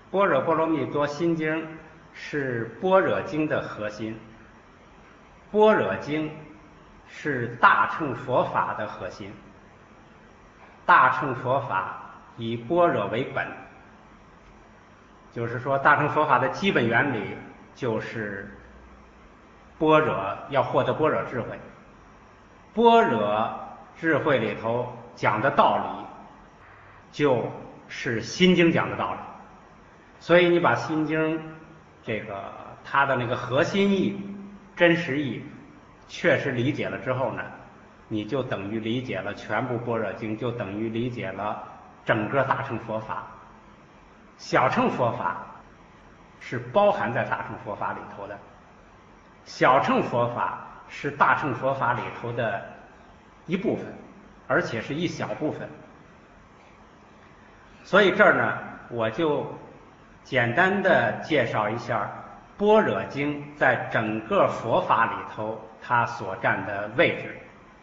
般若波罗蜜多心经是般若经的核心，般若经是大乘佛法的核心。大乘佛法以般若为本，就是说大乘佛法的基本原理就是般若，要获得般若智慧。般若智慧里头讲的道理就是心经讲的道理，所以你把心经它的那个核心意、真实意确实理解了之后呢，你就等于理解了全部般若经，就等于理解了整个大乘佛法。小乘佛法是包含在大乘佛法里头的，小乘佛法是大乘佛法里头的一部分，而且是一小部分。所以这儿呢，我就简单的介绍一下般若经在整个佛法里头它所占的位置。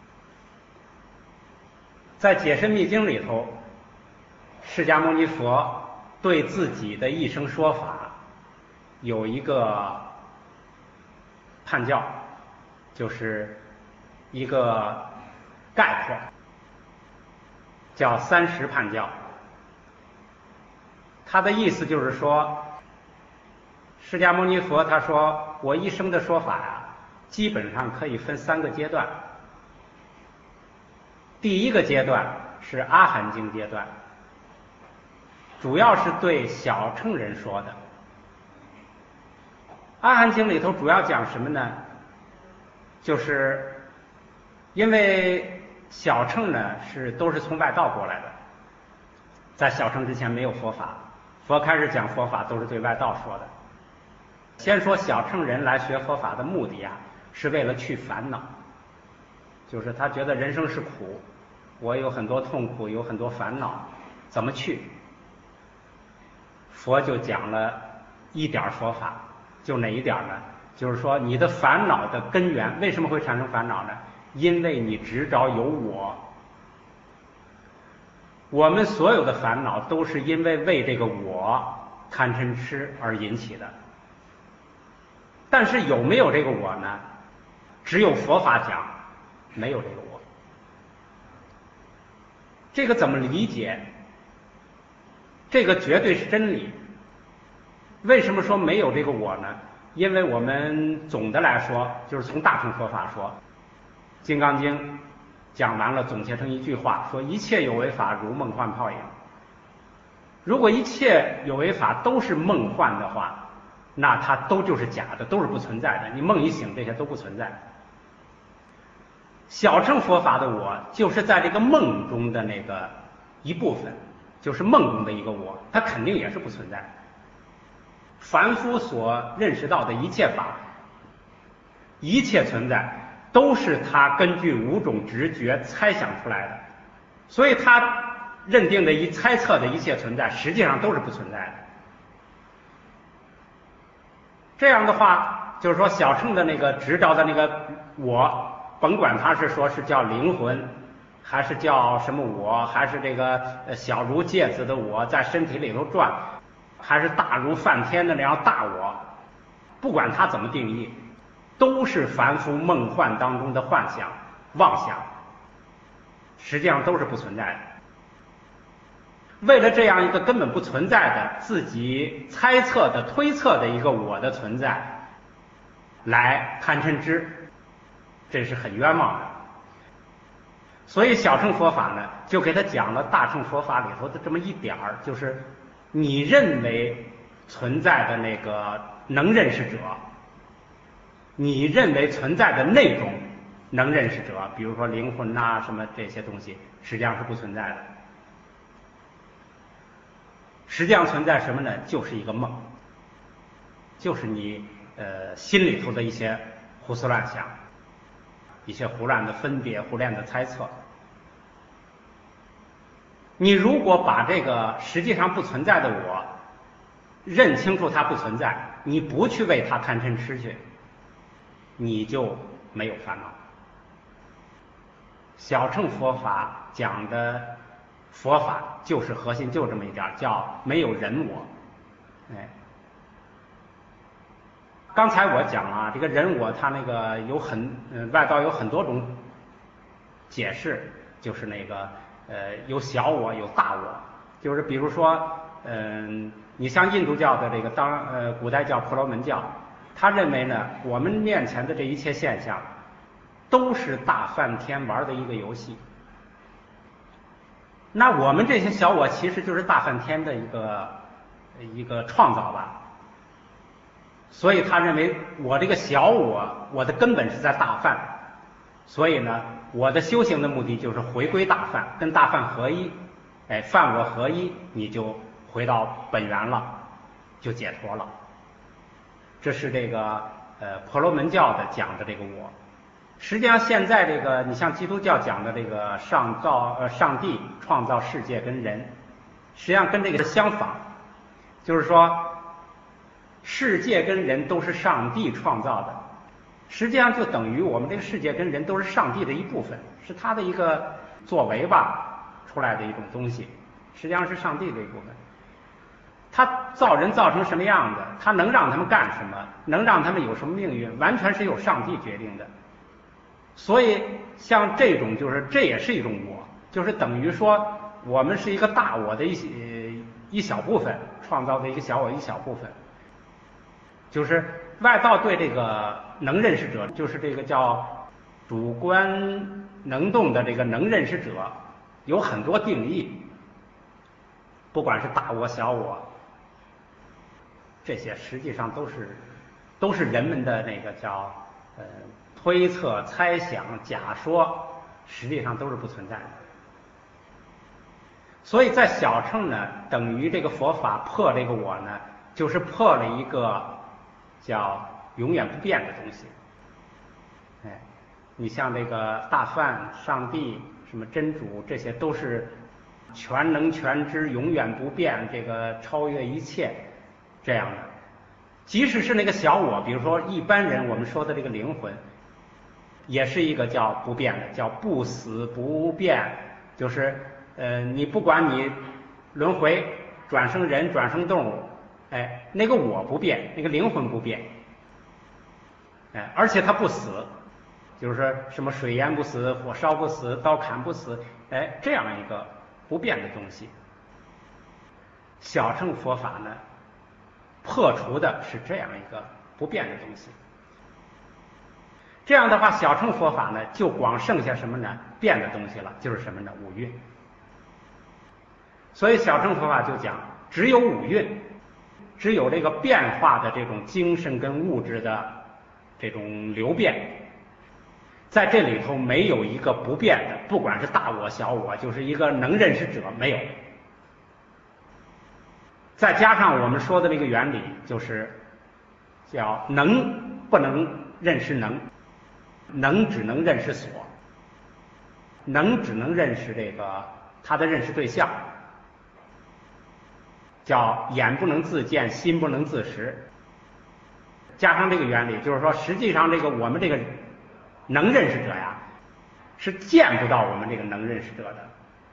在解深密经里头，释迦牟尼佛对自己的一生说法有一个判教，就是一个概括，叫30判教。他的意思就是说，释迦牟尼佛他说，我一生的说法基本上可以分3个阶段。第一个阶段是阿含经阶段，主要是对小乘人说的。阿含经里头主要讲什么呢？就是因为小乘呢都是从外道过来的，在小乘之前没有佛法，佛开始讲佛法都是对外道说的。先说小乘人来学佛法的目的是为了去烦恼，就是他觉得人生是苦，我有很多痛苦，有很多烦恼，怎么去？佛就讲了一点佛法，就哪一点呢？就是说你的烦恼的根源为什么会产生烦恼呢？因为你执着有我。我们所有的烦恼都是因为这个我贪嗔痴而引起的。但是有没有这个我呢？只有佛法讲没有这个我。这个怎么理解？这个绝对是真理。为什么说没有这个我呢？因为我们总的来说，就是从大乘佛法说，《金刚经》讲完了，总结成一句话，说一切有为法如梦幻泡影。如果一切有为法都是梦幻的话，那它都就是假的，都是不存在的。你梦一醒，这些都不存在。小乘佛法的我，就是在这个梦中的那个一部分，就是梦中的一个我，它肯定也是不存在的。凡夫所认识到的一切法，一切存在，都是他根据5种直觉猜想出来的，所以他认定的猜测的一切存在，实际上都是不存在的。这样的话，就是说小乘的那个执着的那个我，甭管他是说是叫灵魂，还是叫什么我，还是这个小如芥子的我在身体里头转，还是大如梵天的那样大我，不管他怎么定义，都是凡夫梦幻当中的幻想、妄想，实际上都是不存在的。为了这样一个根本不存在的、自己猜测的、推测的一个我的存在，来贪嗔痴，这是很冤枉的。所以小乘佛法呢，就给他讲了大乘佛法里头的这么一点儿，就是你认为存在的那个能认识者，你认为存在的那种能认识者，比如说灵魂什么这些东西，实际上是不存在的。实际上存在什么呢？就是一个梦，就是你心里头的一些胡思乱想，一些胡乱的分别、胡乱的猜测。你如果把这个实际上不存在的我认清楚它不存在，你不去为它贪嗔痴去，你就没有烦恼。小乘佛法讲的佛法就是核心，就这么一点，叫没有人我。 哎，刚才我讲了这个人我他那个外道有很多种解释，就是那个有小我有大我，就是比如说你像印度教的这个古代叫婆罗门教，他认为呢我们面前的这一切现象都是大梵天玩的一个游戏。那我们这些小我其实就是大梵天的一个创造吧，所以他认为我这个小我的根本是在大梵，所以呢，我的修行的目的就是回归大梵，跟大梵合一，哎，梵我合一，你就回到本源了，就解脱了。这是这个婆罗门教的讲的这个我。实际上现在这个你像基督教讲的这个上帝创造世界跟人，实际上跟这个相反，就是说世界跟人都是上帝创造的，实际上就等于我们这个世界跟人都是上帝的一部分，是他的一个作为吧出来的一种东西，实际上是上帝的一部分。他造人造成什么样的，他能让他们干什么，能让他们有什么命运，完全是由上帝决定的。所以像这种这也是一种我，就是等于说我们是一个大我的一小部分，创造的一个小我一小部分。就是外道对这个能认识者，就是这个叫主观能动的这个能认识者，有很多定义，不管是大我小我，这些实际上都是人们的那个叫推测、猜想、假说，实际上都是不存在的。所以在小乘呢，等于这个佛法破这个我呢，就是破了一个叫永远不变的东西。哎，你像这个大梵、上帝、什么真主，这些都是全能全知、永远不变，这个超越一切这样的。即使是那个小我，比如说一般人我们说的这个灵魂，也是一个叫不变的，叫不死不变，就是你不管你轮回转生人转生动物，哎，那个我不变，那个灵魂不变，哎，而且它不死，就是说什么水淹不死，火烧不死，刀砍不死，哎，这样一个不变的东西。小乘佛法呢，破除的是这样一个不变的东西。这样的话，小乘佛法呢，就光剩下什么呢？变的东西了，就是什么呢？五蕴。所以小乘佛法就讲，只有五蕴，只有这个变化的这种精神跟物质的这种流变，在这里头没有一个不变的，不管是大我小我，就是一个能认识者没有。再加上我们说的这个原理，就是叫能不能认识能，能只能认识所，能只能认识这个他的认识对象，叫眼不能自见，心不能自识。加上这个原理，就是说实际上这个我们这个能认识者呀，是见不到我们这个能认识者的，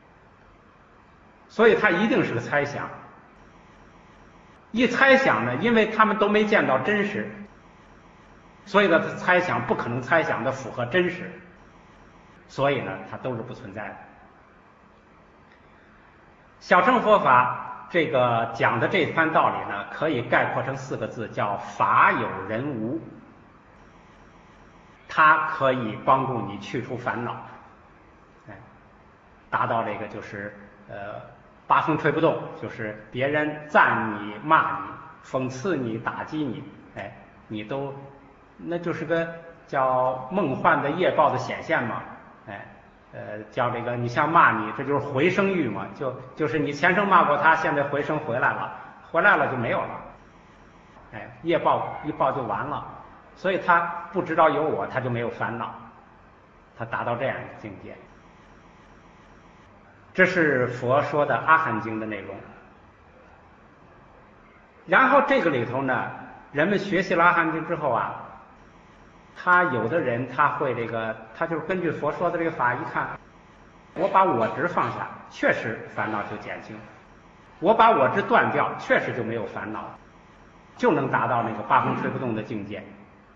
所以他一定是个猜想。一猜想呢，因为他们都没见到真实，所以呢，他猜想不可能猜想的符合真实，所以呢，它都是不存在的。小乘佛法这个讲的这番道理呢，可以概括成4个字，叫法有人无。它可以帮助你去除烦恼，哎，达到这个就是八风吹不动，就是别人赞你、骂你、讽刺你、打击你，哎，你都那就是个叫梦幻的业报的显现嘛，哎，叫这个你像骂你，这就是回生欲嘛，就是你前生骂过他，现在回生回来了就没有了，哎，业报一报就完了，所以他不知道有我，他就没有烦恼，他达到这样一个境界。这是佛说的《阿含经》的内容。然后这个里头呢，人们学习了《阿含经》之后啊，他有的人他会这个，他就是根据佛说的这个法一看，我把我执放下，确实烦恼就减轻。 我把我执断掉，确实就没有烦恼，就能达到那个八风吹不动的境界。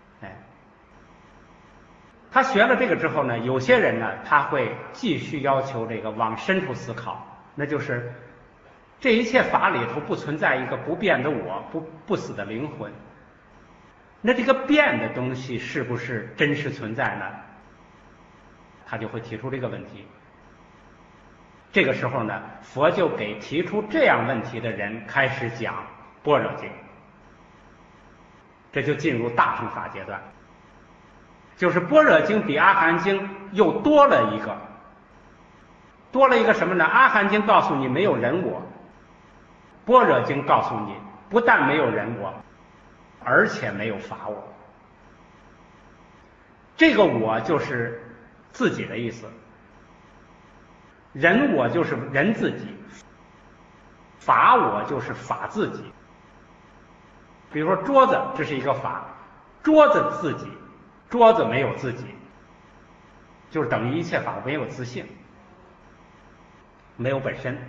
他学了这个之后呢，有些人呢，他会继续要求这个往深处思考，那就是这一切法里头不存在一个不变的我，不死的灵魂。那这个变的东西是不是真实存在呢？他就会提出这个问题。这个时候呢，佛就给提出这样问题的人开始讲般若经，这就进入大乘法阶段。就是般若经比阿含经又多了一个什么呢？阿含经告诉你没有人我，般若经告诉你不但没有人我，而且没有法我。这个我就是自己的意思，人我就是人自己，法我就是法自己。比如说桌子，这是一个法，桌子自己，桌子没有自己，就是等于一切法没有自性，没有本身。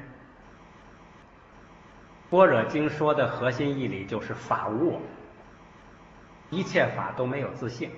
般若经说的核心义理就是法无我，一切法都没有自性。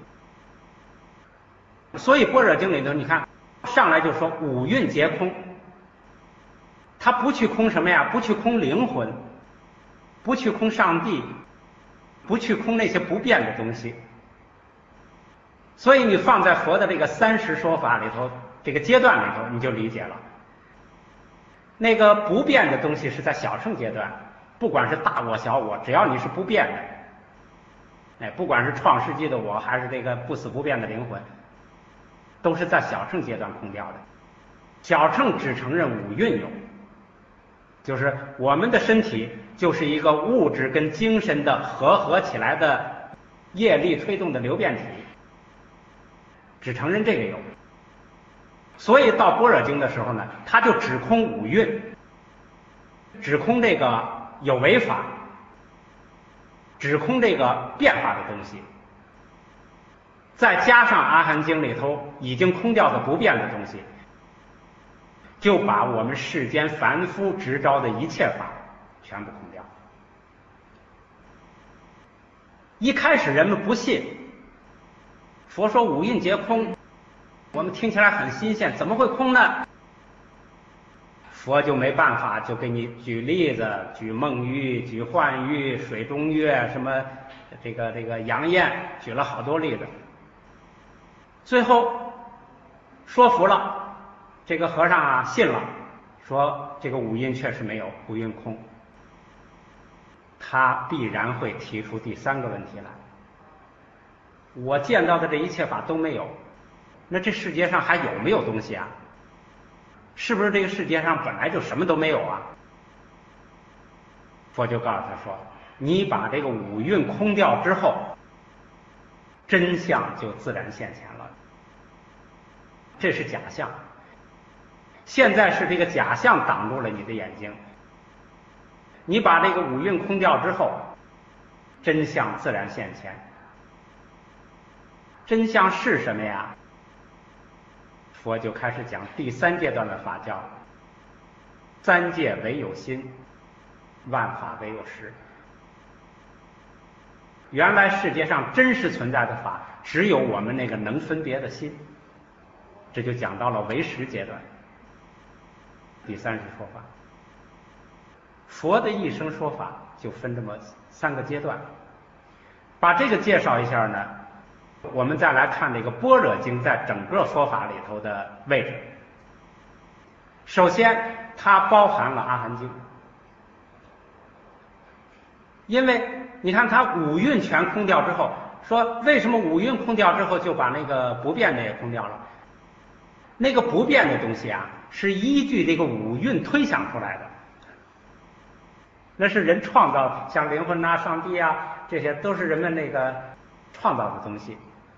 所以般若经里头，你看上来就说五蕴皆空，他不去空什么呀？不去空灵魂，不去空上帝，不去空那些不变的东西。所以你放在佛的这个30说法里头，这个阶段里头，你就理解了。那个不变的东西是在小乘阶段，不管是大我小我，只要你是不变的，不管是创世纪的我还是这个不死不变的灵魂，都是在小乘阶段空掉的。小乘只承认五蕴有，就是我们的身体就是一个物质跟精神的合起来的业力推动的流变体，只承认这个有。所以到般若经的时候呢，他就只空五蕴，只空这个有为法，只空这个变化的东西，再加上阿含经里头已经空掉的不变的东西，就把我们世间凡夫执着的一切法全部空掉。一开始人们不信，佛说五蕴皆空，我们听起来很新鲜，怎么会空呢？佛就没办法，就给你举例子，举梦喻，举幻喻，水中月，什么这个阳焰，举了好多例子。最后说服了这个和尚啊，信了，说这个五蕴确实没有，五蕴空。他必然会提出第3个问题来：我见到的这一切法都没有，那这世界上还有没有东西啊？是不是这个世界上本来就什么都没有啊？佛就告诉他说，你把这个五蕴空掉之后，真相就自然现前了。这是假象，现在是这个假象挡住了你的眼睛。你把这个五蕴空掉之后，真相自然现前。真相是什么呀？佛就开始讲第3阶段的法，叫三界唯有心，万法唯有实。原来世界上真实存在的法，只有我们那个能分别的心。这就讲到了唯识阶段，第30说法。佛的一生说法就分这么3个阶段。把这个介绍一下呢，我们再来看这个般若经在整个说法里头的位置。首先它包含了阿含经，因为你看它五蕴全空掉之后，说为什么五蕴空掉之后就把那个不变的也空掉了？那个不变的东西啊，是依据这个五蕴推想出来的，那是人创造，像灵魂啊、上帝啊，这些都是人们那个创造的东西。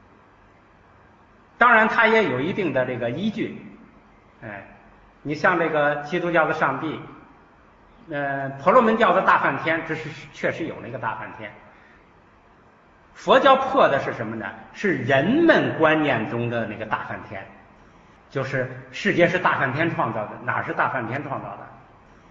当然它也有一定的这个依据，你像这个基督教的上帝，婆罗门教的大梵天，这是确实有那个大梵天。佛教破的是什么呢？是人们观念中的那个大梵天，就是世界是大梵天创造的，哪是大梵天创造的？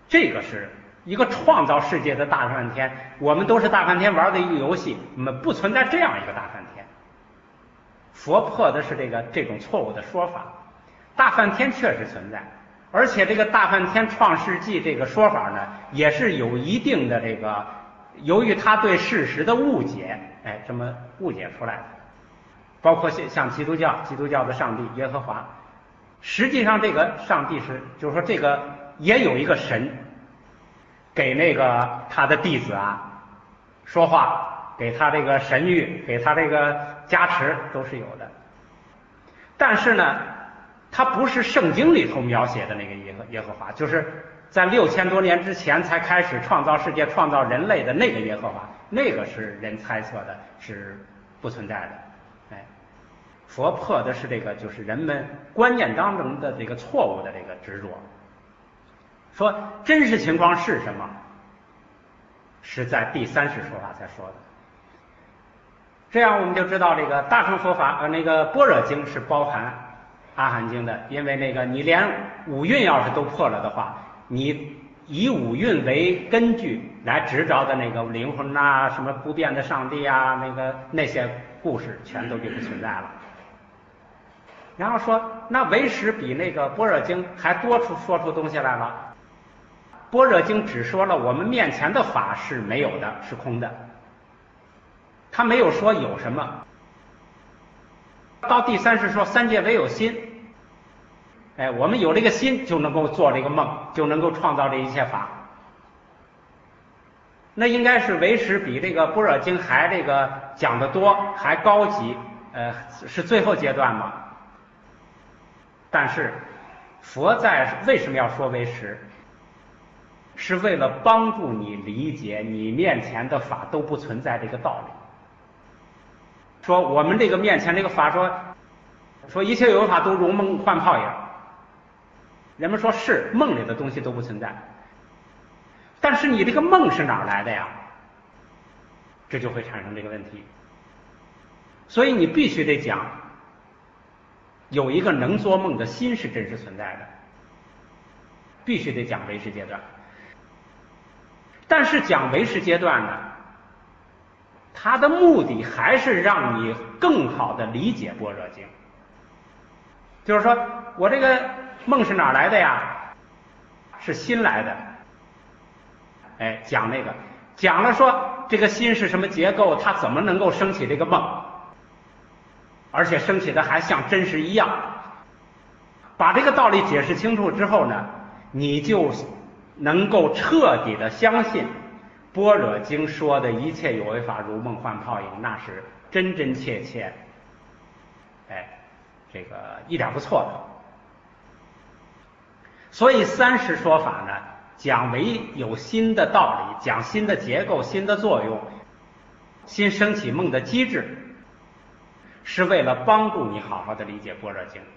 这个是一个创造世界的大梵天，我们都是大梵天玩的一个游戏，我们不存在这样一个大梵天。佛破的是这种错误的说法，大梵天确实存在，而且这个大梵天创世纪这个说法呢，也是有一定的由于他对事实的误解，这么误解出来的。包括像基督教的上帝耶和华，实际上这个上帝就是说这个也有一个神，给他的弟子说话，给他这个神谕，给他这个加持都是有的。但是呢，他不是圣经里头描写的那个耶和华，就是在6000多年之前才开始创造世界、创造人类的那个耶和华，那个是人猜测的，是不存在的。佛破的是就是人们观念当中的这个错误的这个执着。说真实情况是什么，是在第30说法才说的。这样我们就知道大乘佛法般若经是包含阿含经的，因为你连五蕴要是都破了的话，你以五蕴为根据来执着的灵魂什么不变的上帝那些故事全都就不存在了。然后说那唯识比般若经还多说出东西来了。般若经只说了我们面前的法是没有的，是空的，他没有说有什么。到第30说三界唯有心，我们有这个心就能够做这个梦，就能够创造这一切法。那应该是唯识比般若经还讲得多，还高级，是最后阶段嘛。但是佛为什么要说唯识？是为了帮助你理解你面前的法都不存在这个道理。说我们这个面前这个法说一切有为法都如梦幻泡影，人们说是梦里的东西都不存在，但是你这个梦是哪来的呀？这就会产生这个问题。所以你必须得讲有一个能做梦的心是真实存在的，必须得讲唯识阶段。但是讲唯识阶段呢，它的目的还是让你更好的理解般若经。就是说我这个梦是哪来的呀？是心来的。讲讲了说这个心是什么结构，它怎么能够升起这个梦，而且升起的还像真实一样。把这个道理解释清楚之后呢，你就能够彻底的相信般若经说的一切有为法如梦幻泡影，那是真真切切，这个一点不错的。所以30说法呢，讲唯有心的道理，讲心的结构、心的作用、心升起梦的机制，是为了帮助你好好的理解般若经。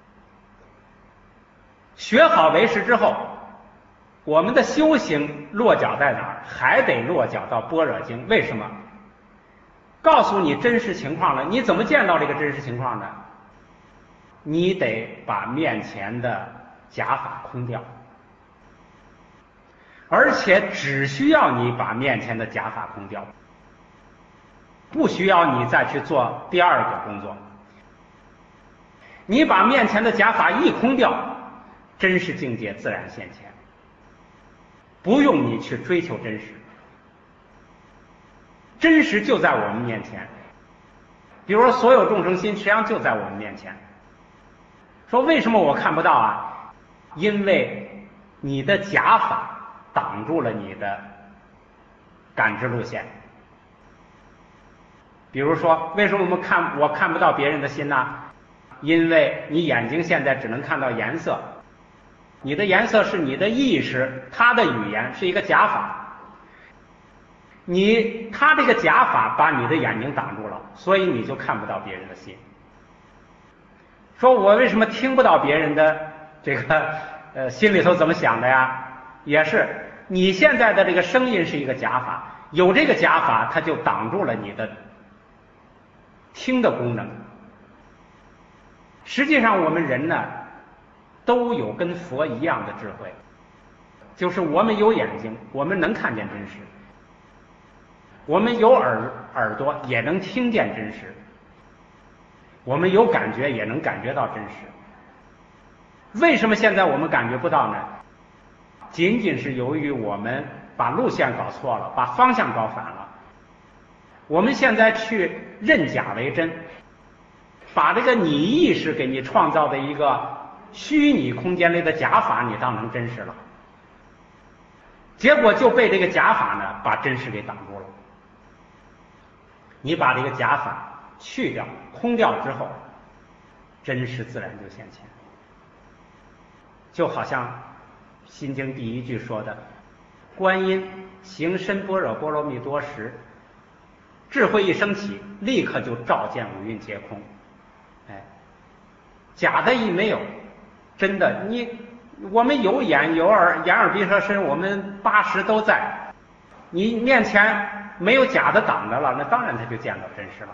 学好唯识之后，我们的修行落脚在哪儿？还得落脚到般若经。为什么？告诉你真实情况了，你怎么见到这个真实情况呢？你得把面前的假法空掉，而且只需要你把面前的假法空掉，不需要你再去做第二个工作。你把面前的假法一空掉，真实境界自然现前，不用你去追求真实，真实就在我们面前。比如说所有众生心实际上就在我们面前。说为什么我看不到啊？因为你的假法挡住了你的感知路线。比如说为什么我看不到别人的心呢？因为你眼睛现在只能看到颜色，你的颜色是你的意识，它的语言是一个假法，它这个假法把你的眼睛挡住了，所以你就看不到别人的心。说我为什么听不到别人的这个心里头怎么想的呀？也是你现在的这个声音是一个假法，有这个假法它就挡住了你的听的功能。实际上我们人呢都有跟佛一样的智慧， 就是我们有眼睛，我们能看见真实；我们有耳朵，也能听见真实；我们有感觉，也能感觉到真实。为什么现在我们感觉不到呢？仅仅是由于我们把路线搞错了，把方向搞反了。我们现在去认假为真，把这个你意识给你创造的一个虚拟空间里的假法你当成真实了，结果就被这个假法呢把真实给挡住了。你把这个假法去掉空掉之后，真实自然就现前。就好像心经第一句说的，观音行深般若波罗蜜多时，智慧一升起，立刻就照见五蕴皆空。假的一没有，真的我们有眼有耳，眼耳鼻舌身，我们80都在，你面前没有假的挡着了，那当然他就见到真实了。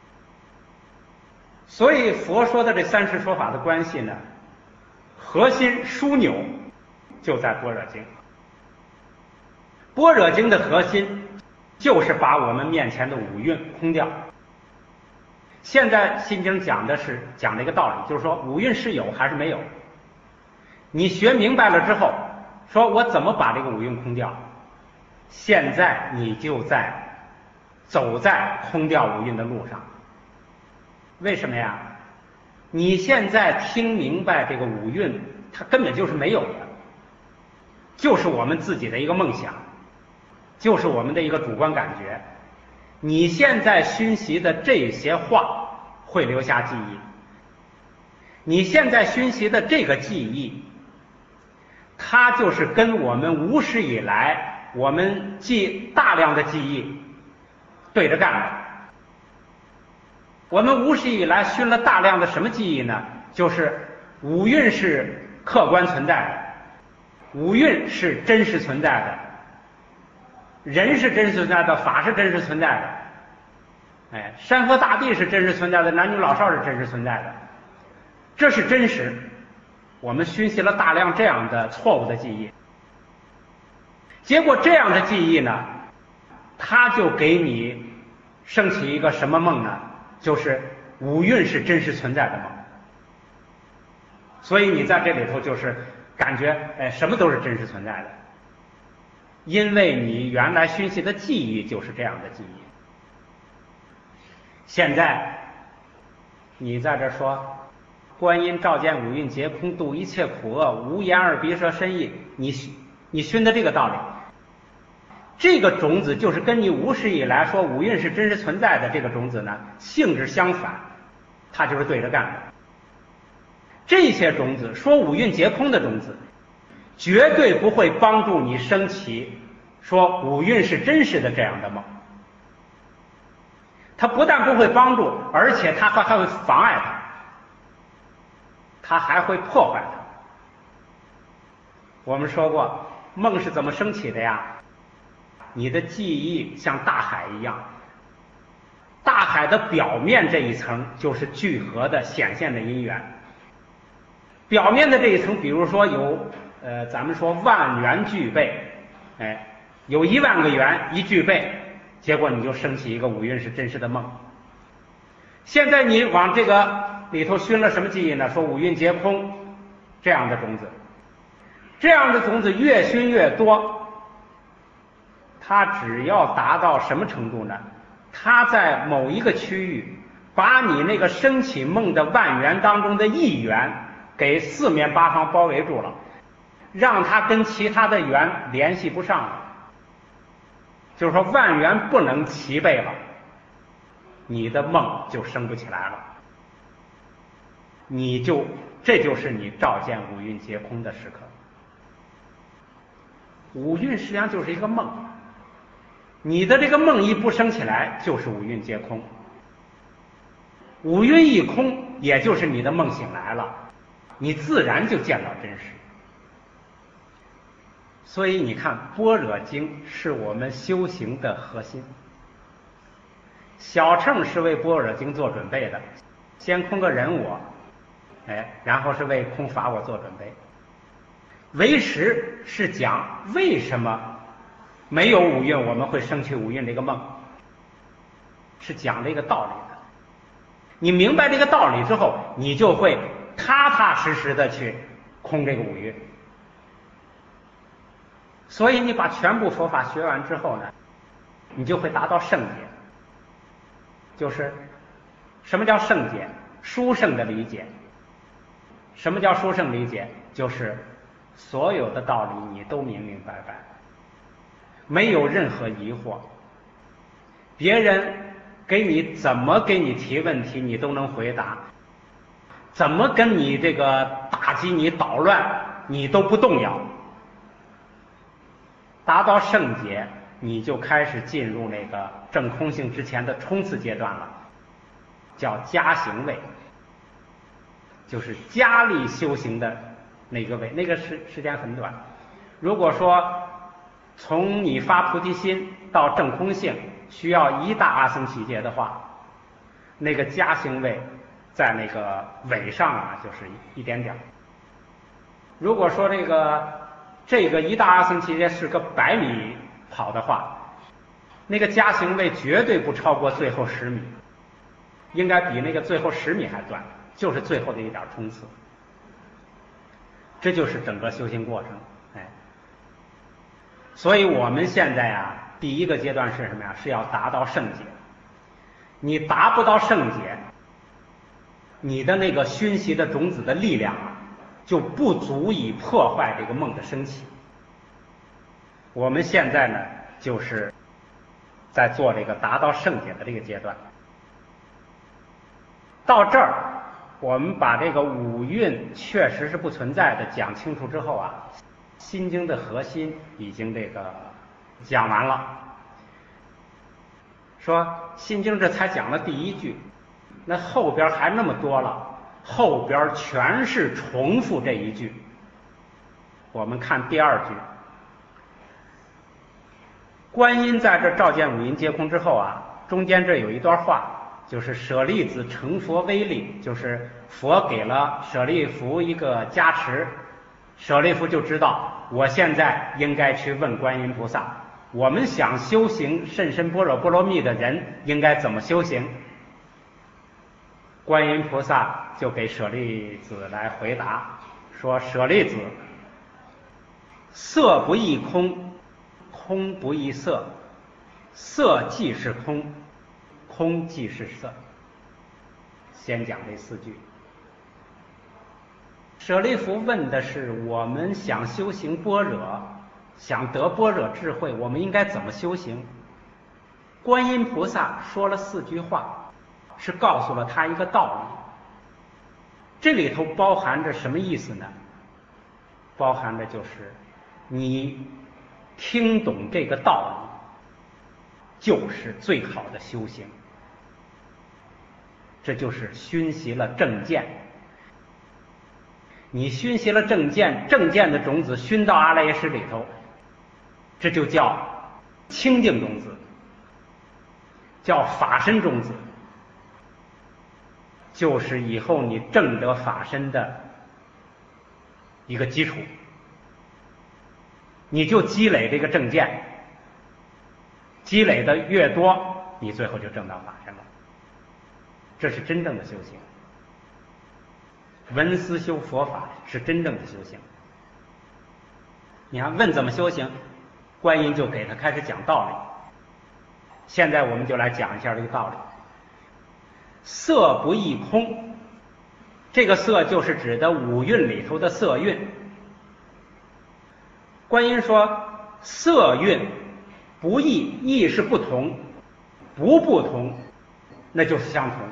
所以佛说的这三世说法的关系呢，核心枢纽就在般若经。般若经的核心就是把我们面前的五蕴空掉。现在心经讲了一个道理，就是说五蕴是有还是没有。你学明白了之后，说我怎么把这个五蕴空掉？现在你就走在空掉五蕴的路上。为什么呀？你现在听明白这个五蕴，它根本就是没有的，就是我们自己的一个梦想，就是我们的一个主观感觉。你现在熏习的这些话会留下记忆，你现在熏习的这个记忆，它就是跟我们无始以来我们大量的记忆对着干的。我们无始以来熏了大量的什么记忆呢？就是五蕴是客观存在的，五蕴是真实存在的，人是真实存在的，法是真实存在的，山河大地是真实存在的，男女老少是真实存在的，这是真实。我们熏习了大量这样的错误的记忆，结果这样的记忆呢，它就给你升起一个什么梦呢？就是五蕴是真实存在的梦。所以你在这里头就是感觉什么都是真实存在的，因为你原来熏习的记忆就是这样的记忆。现在你在这说观音照见五蕴皆空，度一切苦厄，无眼耳鼻舌身意，你熏的这个道理，这个种子就是跟你无始以来说五蕴是真实存在的这个种子呢性质相反，它就是对着干的。这些种子说五蕴皆空的种子，绝对不会帮助你升起说五蕴是真实的这样的梦。它不但不会帮助，而且它还会妨碍它还会破坏它。我们说过梦是怎么升起的呀？你的记忆像大海一样，大海的表面这一层就是聚合的显现的因缘。表面的这一层，比如说有咱们说万缘具备，有10000个缘一具备，结果你就升起一个五蕴是真实的梦。现在你往这个里头熏了什么记忆呢？说五蕴皆空这样的种子，这样的种子越熏越多，它只要达到什么程度呢？它在某一个区域把你那个升起梦的万缘当中的一缘给四面八方包围住了，让它跟其他的缘联系不上了，就是说万缘不能齐备了，你的梦就升不起来了，这就是你照见五蕴皆空的时刻。五蕴实际上就是一个梦，你的这个梦一不升起来，就是五蕴皆空。五蕴一空，也就是你的梦醒来了，你自然就见到真实。所以你看般若经是我们修行的核心。小乘是为般若经做准备的，先空个人我，然后是为空法我做准备。 唯识是讲为什么没有五蕴我们会生去五蕴这个梦，是讲这个道理的。你明白这个道理之后，你就会踏踏实实的去空这个五蕴。所以你把全部佛法学完之后呢，你就会达到圣解。就是什么叫圣解？殊胜的理解。什么叫殊胜理解？就是所有的道理你都明明白白，没有任何疑惑，别人怎么给你提问题你都能回答，怎么跟你这个打击你捣乱你都不动摇。达到圣解，你就开始进入那个证空性之前的冲刺阶段了，叫加行位，就是加力修行的那个位，那个时间很短。如果说从你发菩提心到证空性需要一大阿僧祇劫的话，那个加行位在那个尾上啊，就是一点点。如果说这个一大阿僧祇劫是个100米跑的话，那个加行位绝对不超过最后10米，应该比那个最后10米还短，就是最后的一点冲刺。这就是整个修行过程。所以我们现在啊，第一个阶段是什么呀？是要达到圣解。你达不到圣解，你的那个熏习的种子的力量啊，就不足以破坏这个梦的升起。我们现在呢，就是在做这个达到圣解的这个阶段。到这儿，我们把这个五蕴确实是不存在的讲清楚之后啊，心经的核心已经讲完了。说心经这才讲了第一句，那后边还那么多了，后边全是重复这一句。我们看第2句，观音在这照见五蕴皆空之后啊，中间这有一段话，就是舍利子成佛威力，就是佛给了舍利弗一个加持，舍利弗就知道我现在应该去问观音菩萨，我们想修行甚深般若波罗蜜的人应该怎么修行。观音菩萨就给舍利子来回答说，舍利子，色不异空，空不异色，色即是空，空即是色。先讲这4句。舍利弗问的是我们想修行般若，想得般若智慧，我们应该怎么修行？观音菩萨说了4句话，是告诉了他一个道理。这里头包含着什么意思呢？包含着就是你听懂这个道理，就是最好的修行。这就是熏习了正见。你熏习了正见，正见的种子熏到阿赖耶识里头，这就叫清净种子，叫法身种子，就是以后你证得法身的一个基础。你就积累这个正见，积累的越多，你最后就证到法身了。这是真正的修行。闻思修佛法是真正的修行。你看问怎么修行，观音就给他开始讲道理。现在我们就来讲一下这个道理。色不异空，这个色就是指的五蕴里头的色蕴。观音说色蕴不异，异是不同，不同那就是相同。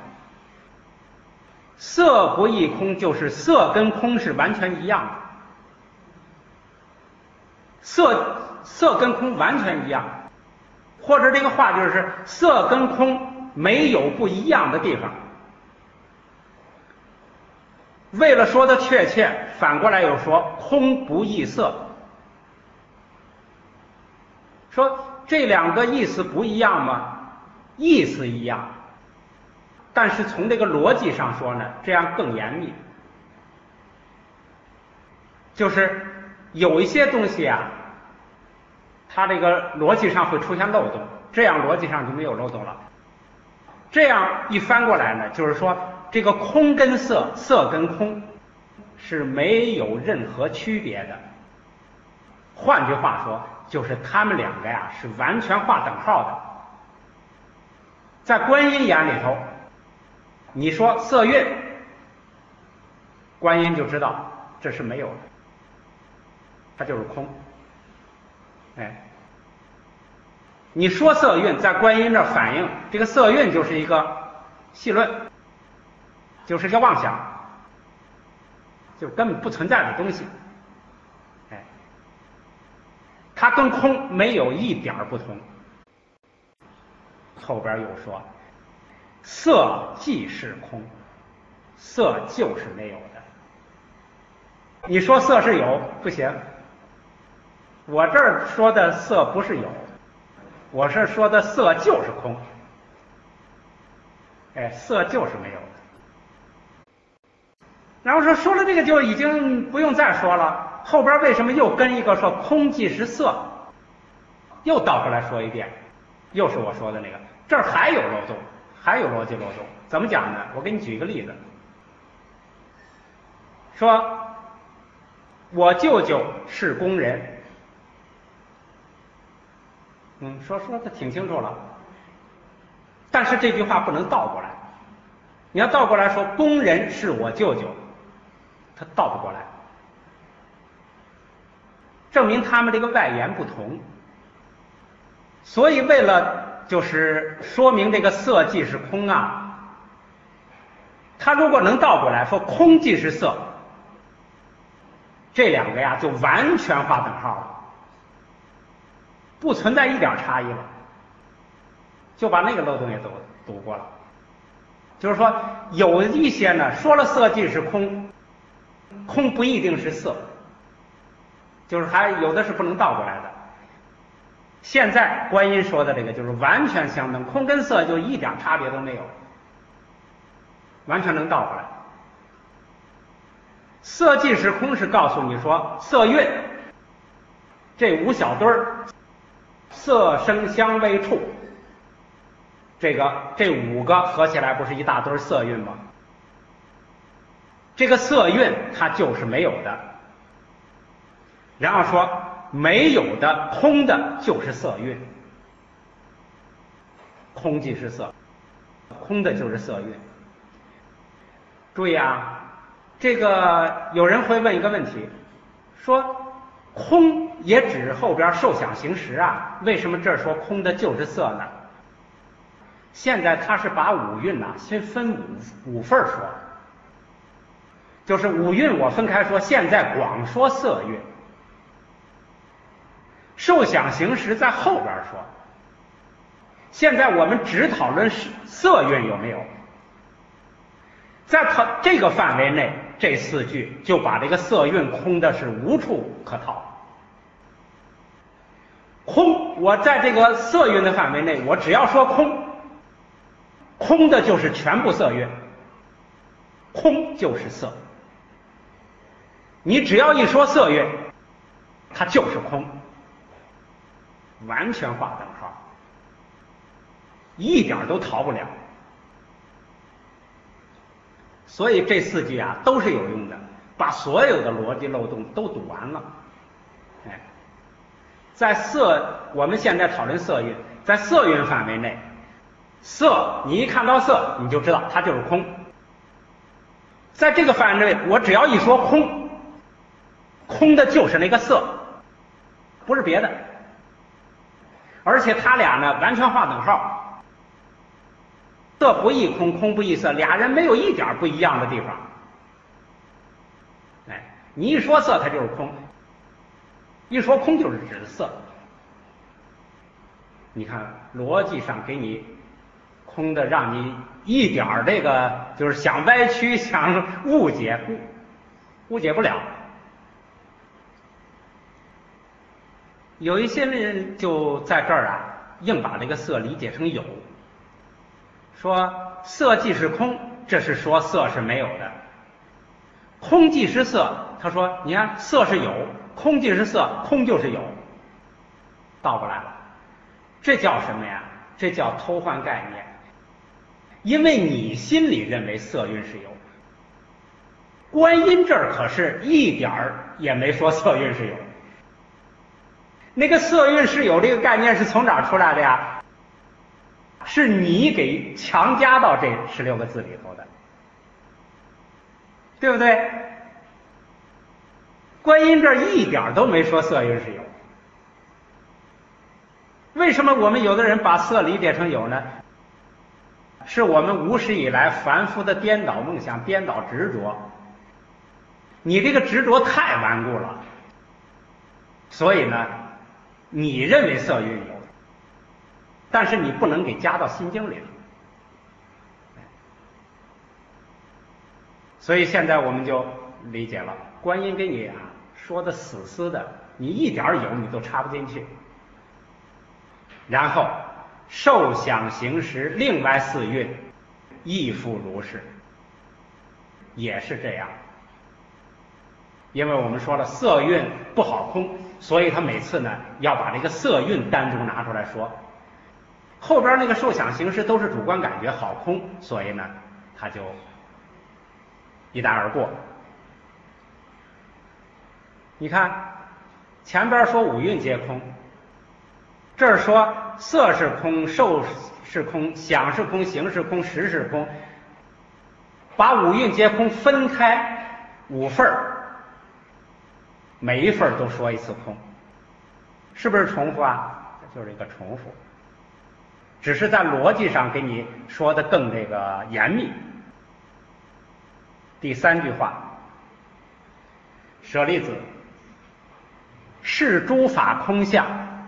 色不异空就是色跟空是完全一样的，色跟空完全一样，或者这个话就是色跟空没有不一样的地方。为了说的确切，反过来又说空不异色，说这两个意思不一样吗？意思一样，但是从这个逻辑上说呢，这样更严密。就是有一些东西啊，它这个逻辑上会出现漏洞，这样逻辑上就没有漏洞了。这样一翻过来呢，就是说这个空跟色，色跟空是没有任何区别的。换句话说，就是他们两个呀是完全划等号的。在观音眼里头，你说色蕴，观音就知道这是没有的，它就是空。哎，你说色蕴，在观音这儿反映这个色蕴就是一个戏论，就是一个妄想，就根本不存在的东西。哎，它跟空没有一点不同。后边又说，色即是空，色就是没有的。你说色是有，不行。我这儿说的色不是有，我是说的色就是空。哎，色就是没有的。然后说了这个就已经不用再说了，后边为什么又跟一个说空即是色，又倒过来说一遍，又是我说的那个，这儿还有漏洞，还有逻辑漏洞。怎么讲呢？我给你举一个例子，说我舅舅是工人，说的挺清楚了，但是这句话不能倒过来。你要倒过来说工人是我舅舅，他倒不过来，证明他们这个外延不同。所以为了就是说明这个色即是空啊，他如果能倒过来说空即是色，这两个呀就完全划等号了，不存在一点差异了，就把那个漏洞也堵过了。就是说有一些呢说了色即是空，空不一定是色，就是还有的是不能倒过来的。现在观音说的这个就是完全相等，空跟色就一点差别都没有，完全能倒过来。色即是空是告诉你说色蕴这五小堆儿，色声香味触，这五个合起来不是一大堆色蕴吗？这个色蕴它就是没有的。然后说没有的空的就是色蕴，空即是色，空的就是色蕴。注意啊，这个有人会问一个问题，说空也指后边受想行识啊，为什么这儿说空的就是色呢？现在他是把五蕴呐先分五份说，就是五蕴我分开说，现在光说色蕴，受想行识在后边说，现在我们只讨论色蕴有没有。在这个范围内，这四句就把这个色蕴空的是无处可逃。空，我在这个色蕴的范围内，我只要说空，空的就是全部色蕴，空就是色。你只要一说色蕴，它就是空，完全划等号，一点都逃不了。所以这四句啊都是有用的，把所有的逻辑漏洞都堵完了。哎，在色，我们现在讨论色蕴，在色蕴范围内，色你一看到色你就知道它就是空。在这个范围内，我只要一说空，空的就是那个色，不是别的。而且他俩呢完全划等号，色不异空，空不异色，俩人没有一点不一样的地方。哎，你一说色它就是空，一说空就是指色。你看逻辑上给你空的，让你一点这个就是想歪曲想误解不了。有一些人就在这儿啊硬把这个色理解成有，说色即是空，这是说色是没有的。空即是色，他说你看色是有， 空即是色，空就是有，倒过来了。这叫什么呀？这叫偷换概念。因为你心里认为色蕴是有，观音这儿可是一点儿也没说色蕴是有。那个色蕴是有这个概念是从哪儿出来的呀？是你给强加到这16个字里头的，对不对？观音这儿一点都没说色蕴是有。为什么我们有的人把色理解成有呢？是我们无始以来凡夫的颠倒梦想、颠倒执着。你这个执着太顽固了，所以呢，你认为色蕴有，但是你不能给加到心经里头。所以现在我们就理解了，观音给你说的死死的，你一点有你都插不进去。然后受想行识另外4蕴亦复如是，也是这样。因为我们说了色蕴不好空，所以他每次呢要把这个色蕴单独拿出来说。后边那个受想行识都是主观感觉好空，所以呢他就一带而过。你看前边说5蕴皆空，这儿说色是空，受是空，想是空，行是空，识是空，把5蕴皆空分开5份儿，每一份都说一次空，是不是重复啊？这就是一个重复，只是在逻辑上给你说的更这个严密。第3句话，舍利子，是诸法空相，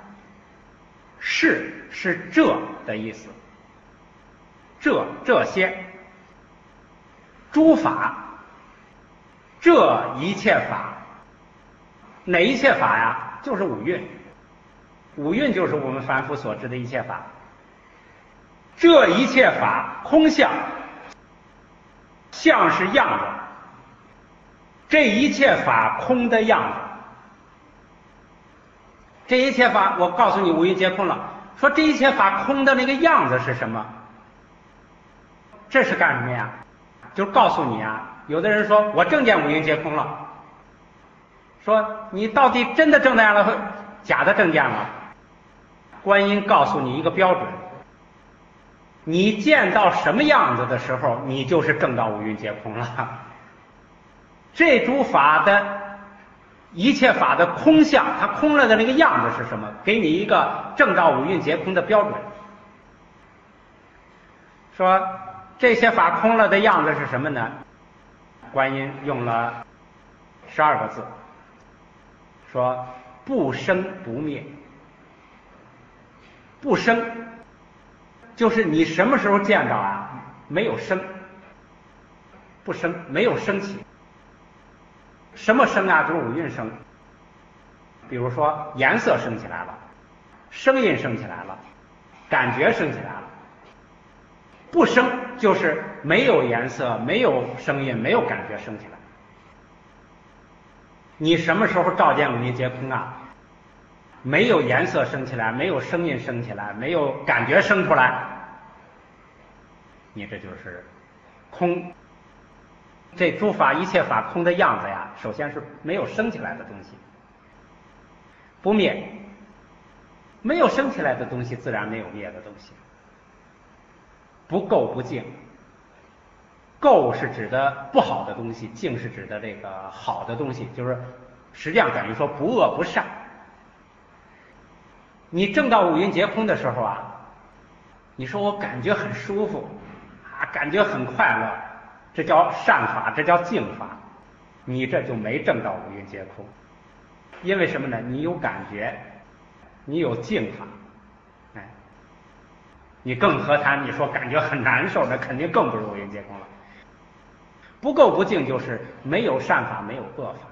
是这的意思，这些诸法，这一切法，哪一切法呀？就是5蕴，5蕴就是我们凡夫所知的一切法。这一切法空相，相是样子，这一切法空的样子。这一切法，我告诉你5蕴皆空了，说这一切法空的那个样子是什么？这是干什么呀？就是告诉你有的人说我正见5蕴皆空了，说你到底真的正见了，假的正见了？观音告诉你一个标准，你见到什么样子的时候，你就是正到5蕴皆空了。这诸法的一切法的空相，它空了的那个样子是什么？给你一个正到5蕴皆空的标准。说这些法空了的样子是什么呢？观音用了12个字，说不生不灭。不生就是你什么时候见到没有生，不生，没有升起。什么生就是5蕴生。比如说颜色升起来了，声音升起来了，感觉升起来了。不生就是没有颜色，没有声音，没有感觉升起来。你什么时候照见5蕴皆空没有颜色升起来，没有声音升起来，没有感觉升出来，你这就是空。这诸法一切法空的样子首先是没有升起来的东西。不灭，没有升起来的东西自然没有灭的东西。不垢不净，垢是指的不好的东西，净是指的这个好的东西，就是实际上等于说不恶不善。你正到5蕴皆空的时候你说我感觉很舒服感觉很快乐，这叫善法，这叫净法，你这就没正到5蕴皆空。因为什么呢？你有感觉，你有净法，你更何谈你说感觉很难受，那肯定更不如5蕴皆空了。不垢不净就是没有善法，没有恶法。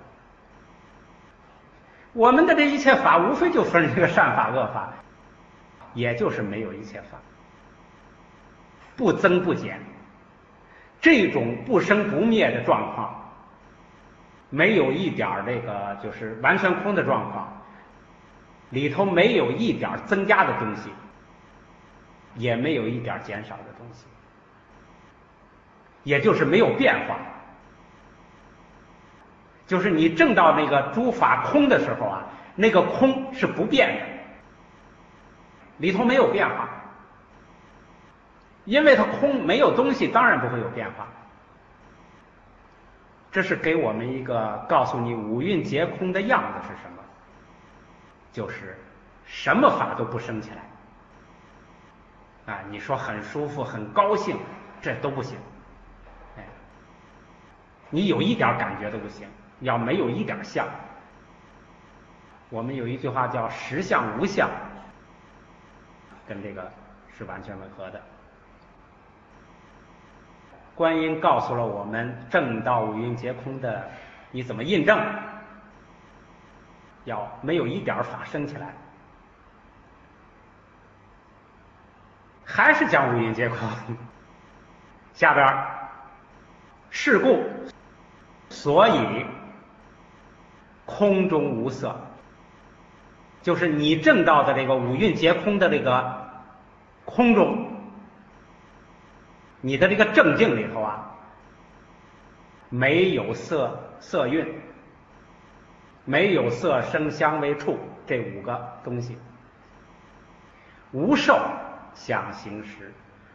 我们的这一切法无非就分这个善法恶法，也就是没有一切法，不增不减。这种不生不灭的状况， 没有一点这个就是完全空的状况，里头没有一点增加的东西，也没有一点减少的东西，也就是没有变化。就是你证到那个诸法空的时候啊，那个空是不变的，里头没有变化，因为它空，没有东西，当然不会有变化。这是给我们一个告诉你五蕴皆空的样子是什么，就是什么法都不生起来啊！你说很舒服很高兴，这都不行，哎，你有一点感觉都不行，要没有一点相。我们有一句话叫实相无相，跟这个是完全吻合的。观音告诉了我们证到五蕴皆空的你怎么印证，要没有一点法生起来，还是讲五蕴皆空。下边是故所以空中无色，就是你证到的这个五蕴皆空的这个空中，你的这个正境里头啊，没有色蕴，没有色声香味触这五个东西，无受想行识，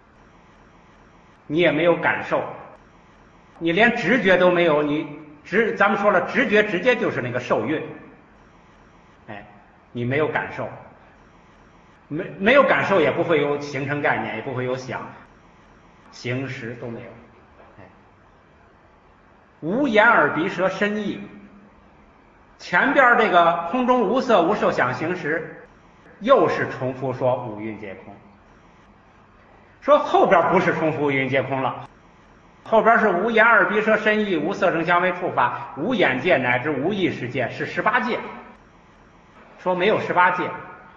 你也没有感受，你连直觉都没有，咱们说了，直觉直接就是那个受蕴，哎，你没有感受，没有感受也不会有形成概念，也不会有想行识都没有，哎，无眼耳鼻舌身意。前边这个空中无色无受想行识，又是重复说五蕴皆空。说后边不是重复五蕴皆空了，后边是无眼耳鼻舌身意，无色声香味触法，无眼界乃至无意识界，是18界。说没有18界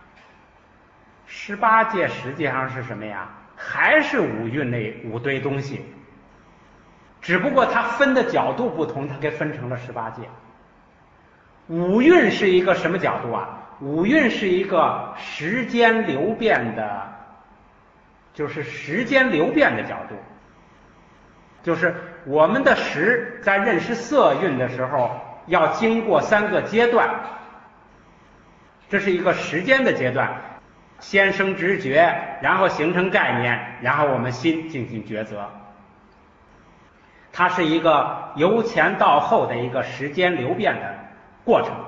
，18界实际上是什么呀？还是五蕴那五堆东西，只不过它分的角度不同，它给分成了18界。五蕴是一个什么角度啊？五蕴是一个时间流变的，就是时间流变的角度，就是我们的识在认识色蕴的时候要经过3个阶段，这是一个时间的阶段，先生直觉，然后形成概念，然后我们心进行抉择。它是一个由前到后的一个时间流变的过程，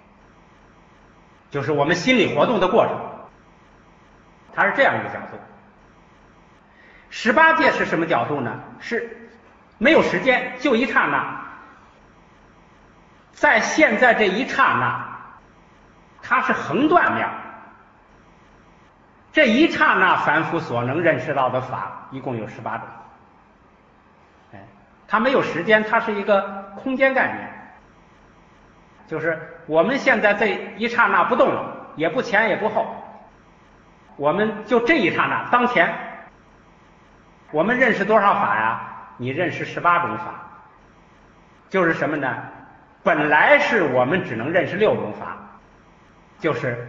就是我们心理活动的过程，它是这样一个角度。18界是什么角度呢？是没有时间，就一刹那，在现在这一刹那，它是横断面。这一刹那凡夫所能认识到的法一共有18种，哎，它没有时间，它是一个空间概念，就是我们现在这一刹那不动了，也不前也不后，我们就这一刹那当前，我们认识多少法呀？你认识18种法，就是什么呢？本来是我们只能认识6种法，就是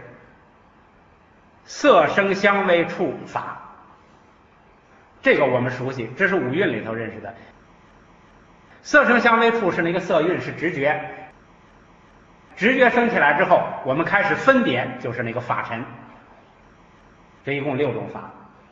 色声香味触法，这个我们熟悉，这是五蕴里头认识的。色声香味触是那个色蕴，是直觉，直觉升起来之后，我们开始分别，就是那个法尘。这一共6种法，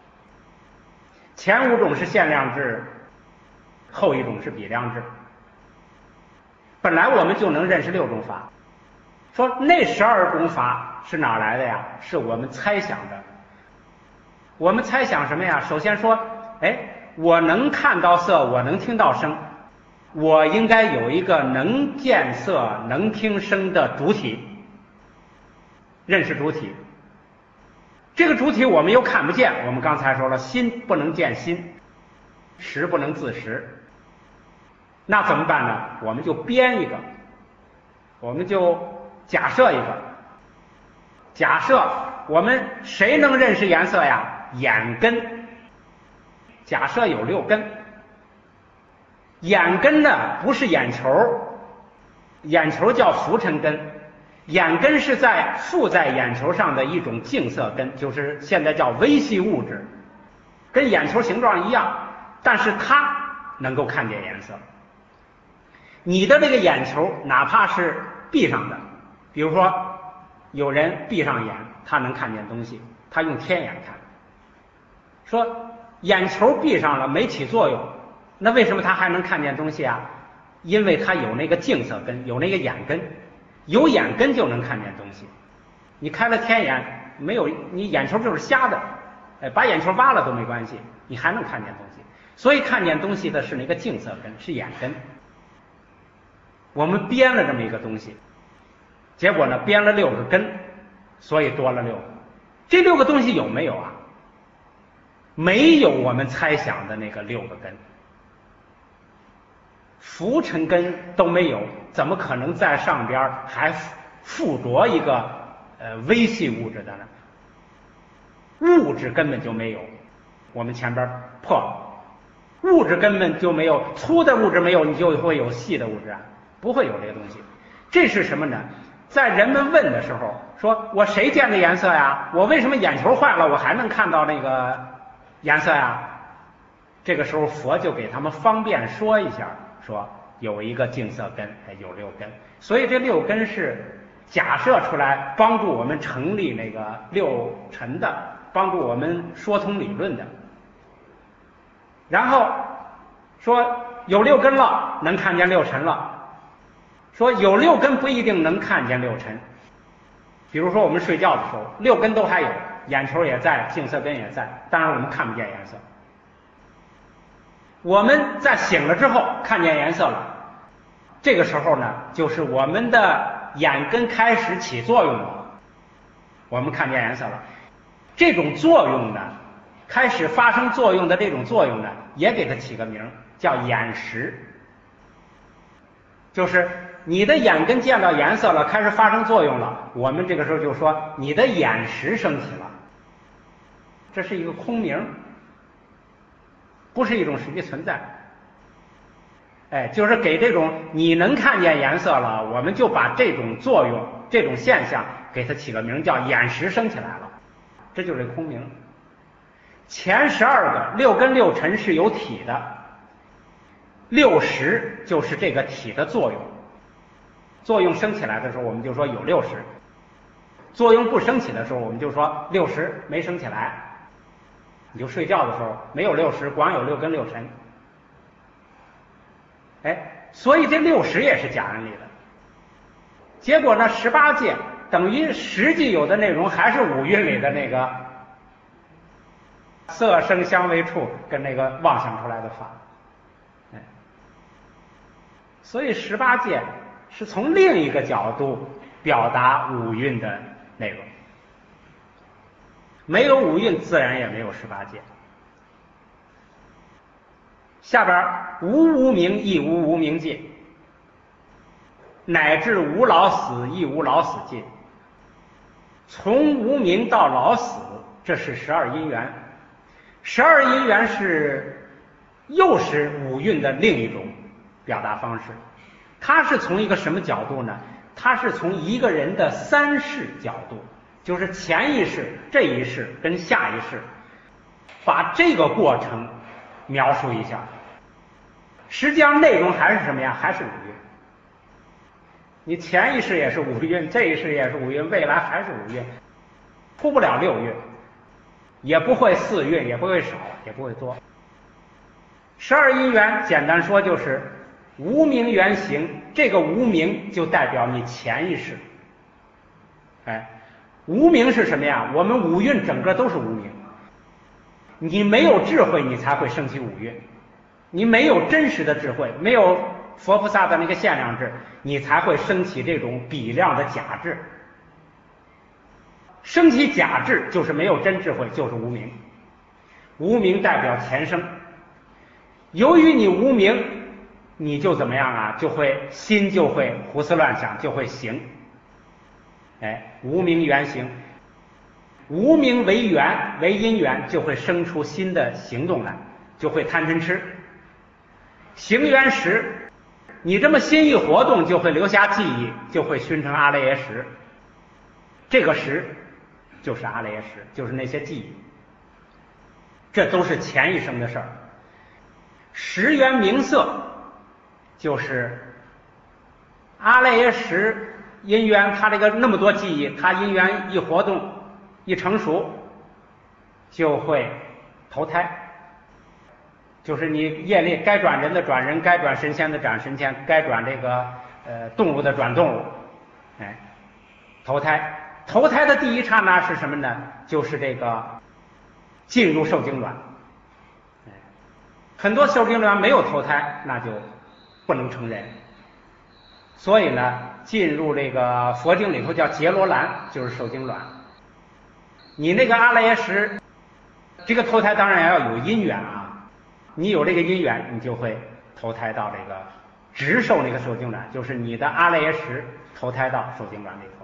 前5种是限量制，后1种是比量制。本来我们就能认识6种法，说那12种法是哪来的呀？是我们猜想的。我们猜想什么呀？首先说，哎，我能看到色，我能听到声，我应该有一个能见色能听声的主体，认识主体。这个主体我们又看不见，我们刚才说了，心不能见心，识不能自识，那怎么办呢？我们就编一个，我们就假设一个，假设我们谁能认识颜色呀？眼根，假设有6根，眼根呢不是眼球， 眼球叫浮尘根，眼根是附在眼球上的一种净色根，就是现在叫微细物质，跟眼球形状一样，但是它能够看见颜色。你的这个眼球哪怕是闭上的，比如说有人闭上眼，他能看见东西，他用天眼看，说眼球闭上了没起作用，那为什么他还能看见东西啊？因为他有那个净色根，有那个眼根，有眼根就能看见东西。你开了天眼，没有，你眼球就是瞎的，把眼球挖了都没关系，你还能看见东西。所以看见东西的是那个净色根，是眼根。我们编了这么一个东西，结果呢编了6个根，所以多了6个。这6个东西有没有啊？没有我们猜想的那个6个根，浮尘根都没有，怎么可能在上边还附着一个微细物质的呢？物质根本就没有，我们前边破了，物质根本就没有，粗的物质没有，你就会有细的物质啊，不会有这个东西。这是什么呢？在人们问的时候，说我谁见的颜色呀？我为什么眼球坏了，我还能看到那个颜色呀？这个时候佛就给他们方便说一下，说有一个净色根，有6根，所以这6根是假设出来帮助我们成立那个6尘的，帮助我们说通理论的。然后说有6根了，能看见6尘了。说有6根不一定能看见6尘，比如说我们睡觉的时候，6根都还有，眼球也在，净色根也在，当然我们看不见颜色。我们在醒了之后看见颜色了，这个时候呢，就是我们的眼根开始起作用了，我们看见颜色了。这种作用呢，开始发生作用的这种作用呢，也给它起个名叫眼识，就是你的眼根见到颜色了，开始发生作用了，我们这个时候就说你的眼识升起了，这是一个空名，不是一种实际存在。就是给这种你能看见颜色了，我们就把这种作用这种现象给它起个名叫眼识升起来了，这就是空名。前12个6根6尘是有体的，6识就是这个体的作用，作用升起来的时候我们就说有6识，作用不升起的时候我们就说6识没升起来，你就睡觉的时候没有6识，光有6根6尘。所以这6识也是假案例的。结果呢18界等于实际有的内容还是5蕴里的那个色声香味触跟那个妄想出来的法。所以18界是从另一个角度表达5蕴的内容，没有5蕴自然也没有18界。下边无无明亦无无明尽，乃至无老死亦无老死尽。从无明到老死，这是12因缘。12因缘又是5蕴的另一种表达方式。它是从一个什么角度呢？它是从一个人的3世角度，就是前一世、这一世跟下一世，把这个过程描述一下。实际上内容还是什么呀？还是5蕴。你前一世也是5蕴，这一世也是5蕴，未来还是5蕴，出不了6蕴，也不会4蕴，也不会少，也不会多。12因缘简单说就是无明缘行，这个无明就代表你前一世。无明是什么呀？我们5蕴整个都是无明，你没有智慧你才会升起5蕴，你没有真实的智慧，没有佛菩萨的那个限量智，你才会升起这种比量的假智。升起假智就是没有真智慧，就是无明。无明代表前生，由于你无明，你就怎么样啊？心就会胡思乱想，就会行。无明缘行，无明为缘为因缘，就会生出新的行动来，就会贪嗔痴。行缘识， 你这么心一活动，就会留下记忆，就会熏成阿赖耶识。这个识就是阿赖耶识，就是那些记忆，这都是前一生的事儿。识缘名色就是阿赖耶识因缘，它这个那么多记忆，它因缘一活动一成熟，就会投胎。就是你业力该转人的转人，该转神仙的转神仙，该转这个动物的转动物，哎，投胎。投胎的第一刹那是什么呢？就是这个进入受精卵。很多受精卵没有投胎，那就不能成人。所以呢，进入这个佛经里头叫结罗兰，就是受精卵。你那个阿赖耶识，这个投胎当然要有因缘啊。你有这个因缘，你就会投胎到这个直受那个受精卵，就是你的阿赖耶识投胎到受精卵里头。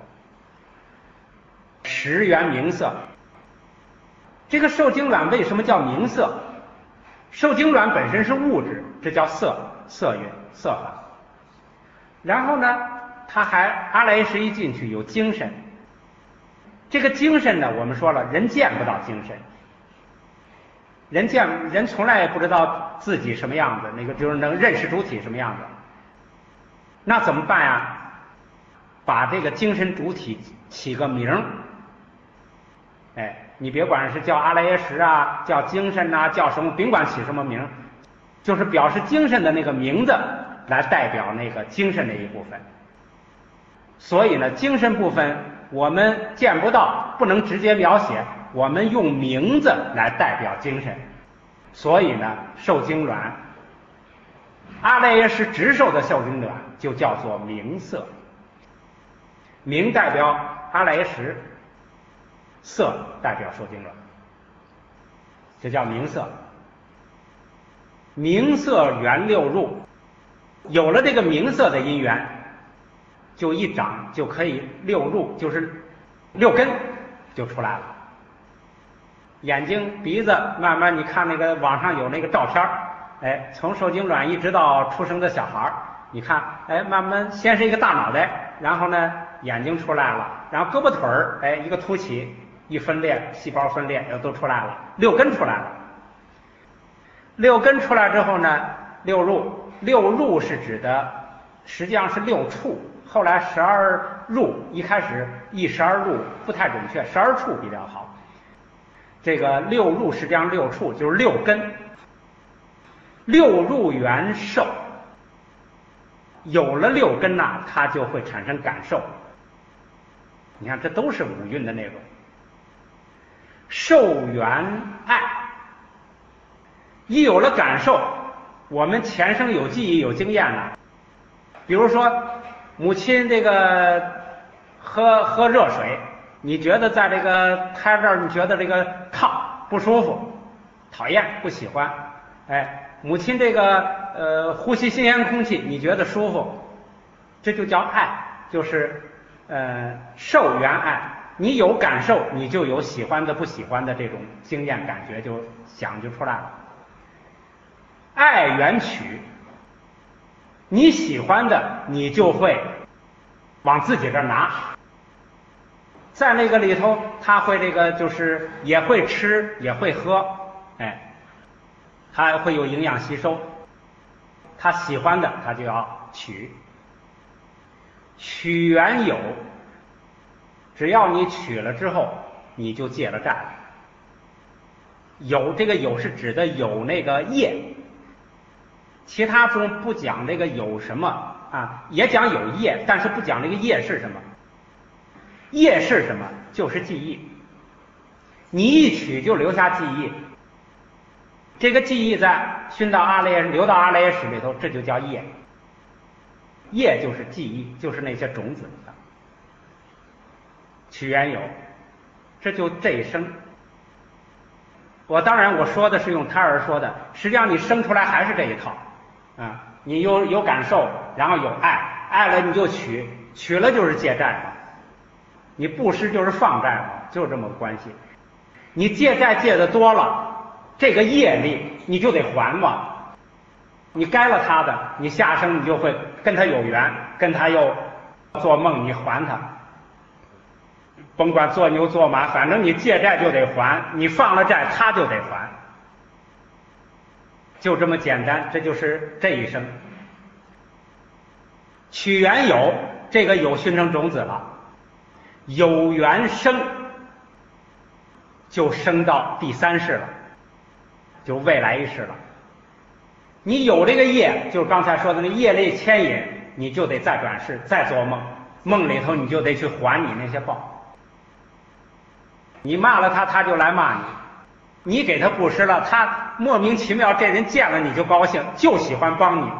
识缘名色，这个受精卵为什么叫名色？受精卵本身是物质，这叫色蕴色法。然后呢，它还阿赖耶识一进去有精神，这个精神呢，我们说了，人见不到精神。人从来也不知道自己什么样子，那个就是能认识主体什么样子。那怎么办呀？把这个精神主体起个名儿。哎，你别管是叫阿赖耶识啊，叫精神啊，叫什么，甭管起什么名，就是表示精神的那个名字来代表那个精神的一部分。所以呢，精神部分我们见不到，不能直接描写，我们用名字来代表精神。所以呢，受精卵，阿赖耶识直受的受精卵就叫做名色。名代表阿赖耶识，色代表受精卵，这叫名色。名色缘六入，有了这个名色的因缘，就一长就可以六入，就是六根就出来了。眼睛鼻子慢慢，你看那个网上有那个照片，哎，从受精卵一直到出生的小孩，你看，哎，慢慢先是一个大脑袋，然后呢眼睛出来了，然后胳膊腿儿，哎，一个凸起，一分裂，细胞分裂都出来了，六根出来了。六根出来之后呢，六入是指的实际上是六处，后来12入，一开始一12入不太准确，12处比较好。这个六入实际上六处就是六根，六入缘受，有了六根呐，它就会产生感受。你看，这都是五蕴的内容。受缘爱，一有了感受，我们前生有记忆有经验了。比如说母亲这个喝热水，你觉得在这个胎这儿，你觉得这个烫不舒服，讨厌不喜欢，哎，母亲这个呼吸新鲜空气，你觉得舒服，这就叫爱，就是受缘爱。你有感受，你就有喜欢的不喜欢的这种经验感觉，就想就出来了。爱缘取，你喜欢的你就会往自己这儿拿，在那个里头他会这个就是也会吃也会喝，哎，他会有营养吸收，他喜欢的他就要取。取缘有，只要你取了之后你就借了债。有，这个有是指的有那个业，其他中不讲这个有什么啊，也讲有业，但是不讲这个业是什么。业是什么？就是记忆。你一取就留下记忆，这个记忆在熏到阿赖耶流到阿赖耶识里头，这就叫业。业就是记忆，就是那些种子。取缘有，这就这一生。当然我说的是用胎儿说的，实际上你生出来还是这一套啊。你有感受，然后有爱，爱了你就取，取了就是借债嘛。你布施就是放债嘛，就是这么个关系。你借债借的多了，这个业力你就得还嘛。 你该了他的，你下生你就会跟他有缘，跟他又做梦你还他，甭管做牛做马，反正你借债就得还，你放了债他就得还，就这么简单，这就是这一生。取缘有，这个有熏成种子了，有缘生就升到第三世了，就未来一世了。你有这个业，就是刚才说的那业力牵引，你就得再转世再做梦，梦里头你就得去还你那些报。你骂了他，他就来骂你；你给他布施了，他莫名其妙，这人见了你就高兴，就喜欢帮你。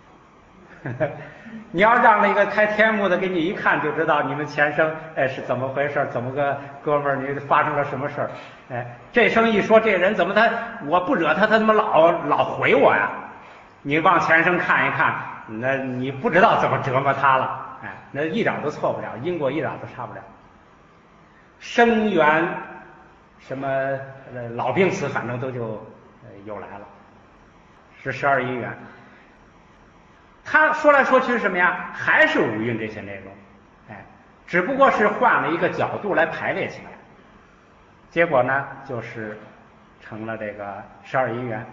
你要让那个开天目的给你一看就知道你们前生是怎么回事，怎么个哥们儿，你发生了什么事儿？这生一说这人怎么我不惹他，他怎么老回我呀？你往前生看一看，那你不知道怎么折磨他了，那一点都错不了，因果一点都差不了。生缘什么老病死，反正都就又来了，是12因缘。他说来说去是什么呀？还是五蕴这些内容，只不过是换了一个角度来排列起来，结果呢就是成了这个12因缘。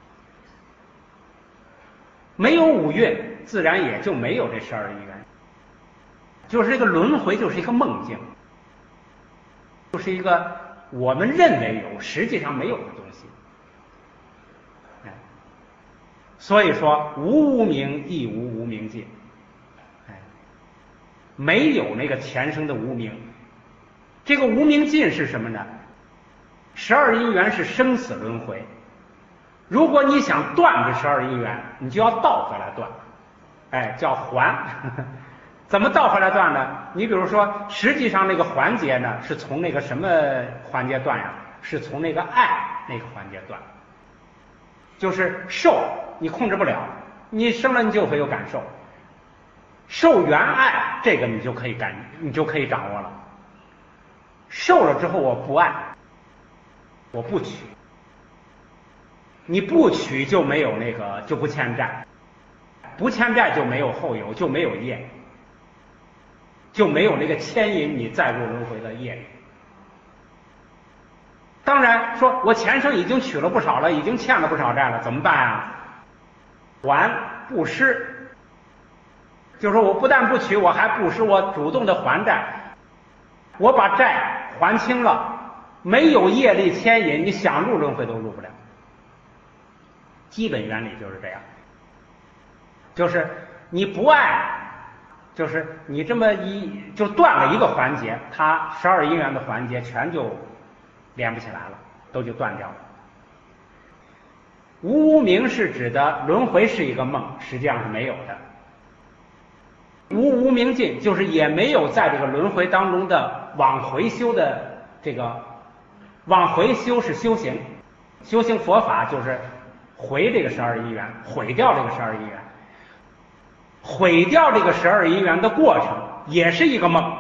没有五蕴，自然也就没有这12因缘，就是这个轮回就是一个梦境，就是一个我们认为有，实际上没有的东西。所以说无无明亦无无明尽，没有那个前生的无明。这个无明尽是什么呢？12因缘是生死轮回，如果你想断这12因缘，你就要倒回来断，叫还。怎么倒回来断呢？你比如说，实际上那个环节呢，是从那个什么环节断呀？是从那个爱那个环节断，就是受你控制不了，你生了你就会有感受，受缘爱这个你就可以掌握了。受了之后我不爱，我不取，你不取就没有那个，就不欠债，不欠债就没有后有，就没有业，就没有那个牵引你再入轮回的业。当然说我前生已经取了不少了，已经欠了不少债了，怎么办啊？还布施，就是说我不但不取，我还布施，我主动的还债，我把债还清了，没有业力牵引，你想入轮回都入不了。基本原理就是这样，就是你不爱，就是你这么就断了一个环节，它12因缘的环节全就连不起来了，都就断掉了。无无明是指的轮回是一个梦，实际上是没有的。无无明尽就是也没有在这个轮回当中的往回修的这个，往回修是修行，修行佛法就是回这个12因缘，毁掉这个12因缘，毁掉这个12因缘的过程也是一个梦，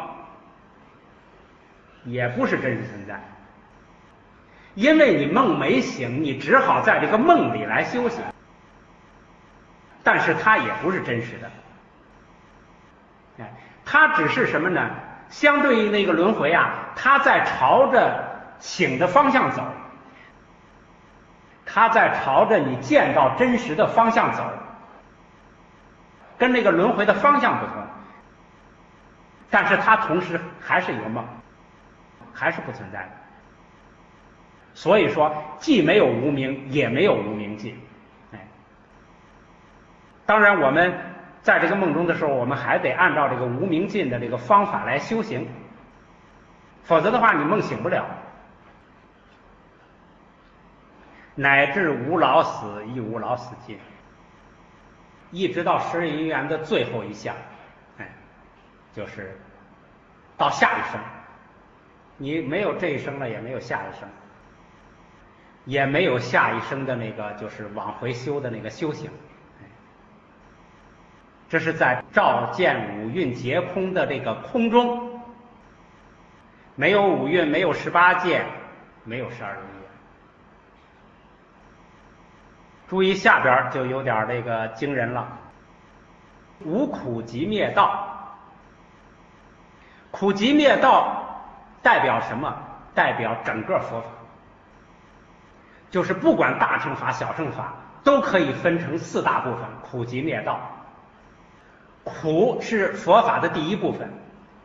也不是真实存在。因为你梦没醒，你只好在这个梦里来修行，但是它也不是真实的。它只是什么呢？相对于那个轮回啊，它在朝着醒的方向走，它在朝着你见到真实的方向走，跟那个轮回的方向不同，但是它同时还是一个梦，还是不存在的。所以说既没有无明，也没有无明尽。当然我们在这个梦中的时候，我们还得按照这个无明尽的这个方法来修行，否则的话你梦醒不了。乃至无老死亦无老死尽，一直到12因缘的最后一项，就是到下一生，你没有这一生了，也没有下一生，也没有下一生的那个就是往回修的那个修行。这是在照见五蕴皆空的这个空中，没有五蕴，没有18界，没有12因缘。 注意下边就有点这个惊人了。无苦集灭道，苦集灭道代表什么？代表整个佛法，就是不管大乘法、小乘法，都可以分成4大部分，苦集灭道。苦是佛法的第一部分。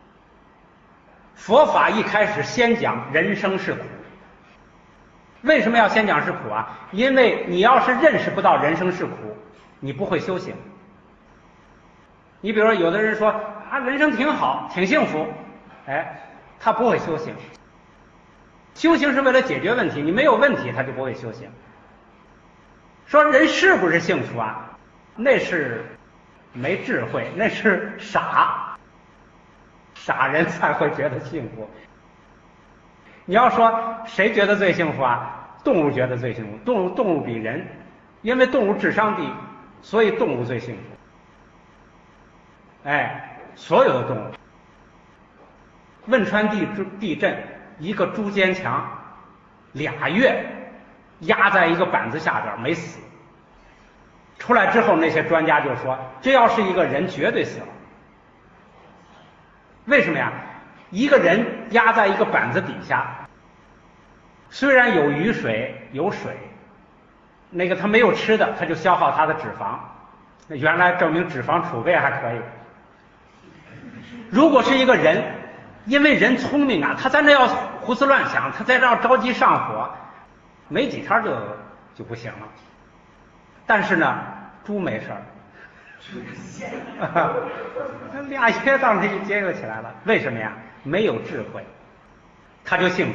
佛法一开始先讲人生是苦。为什么要先讲是苦啊？因为你要是认识不到人生是苦，你不会修行。你比如说有的人说啊，人生挺好，挺幸福，他不会修行。修行是为了解决问题，你没有问题他就不会修行。说人是不是幸福啊？那是没智慧，那是傻人才会觉得幸福。你要说谁觉得最幸福啊？动物觉得最幸福。动物比人，因为动物智商低，所以动物最幸福。所有的动物，汶川地震，一个猪坚强2月压在一个板子下边没死，出来之后那些专家就说，这要是一个人绝对死了。为什么呀？一个人压在一个板子底下，虽然有雨水有水，那个他没有吃的，他就消耗他的脂肪，原来证明脂肪储备还可以。如果是一个人，因为人聪明啊，他在那要胡思乱想，他在这要着急上火，没几天就不行了。但是呢，猪没事儿，2月当时一接就起来了。为什么呀？没有智慧，他就幸福。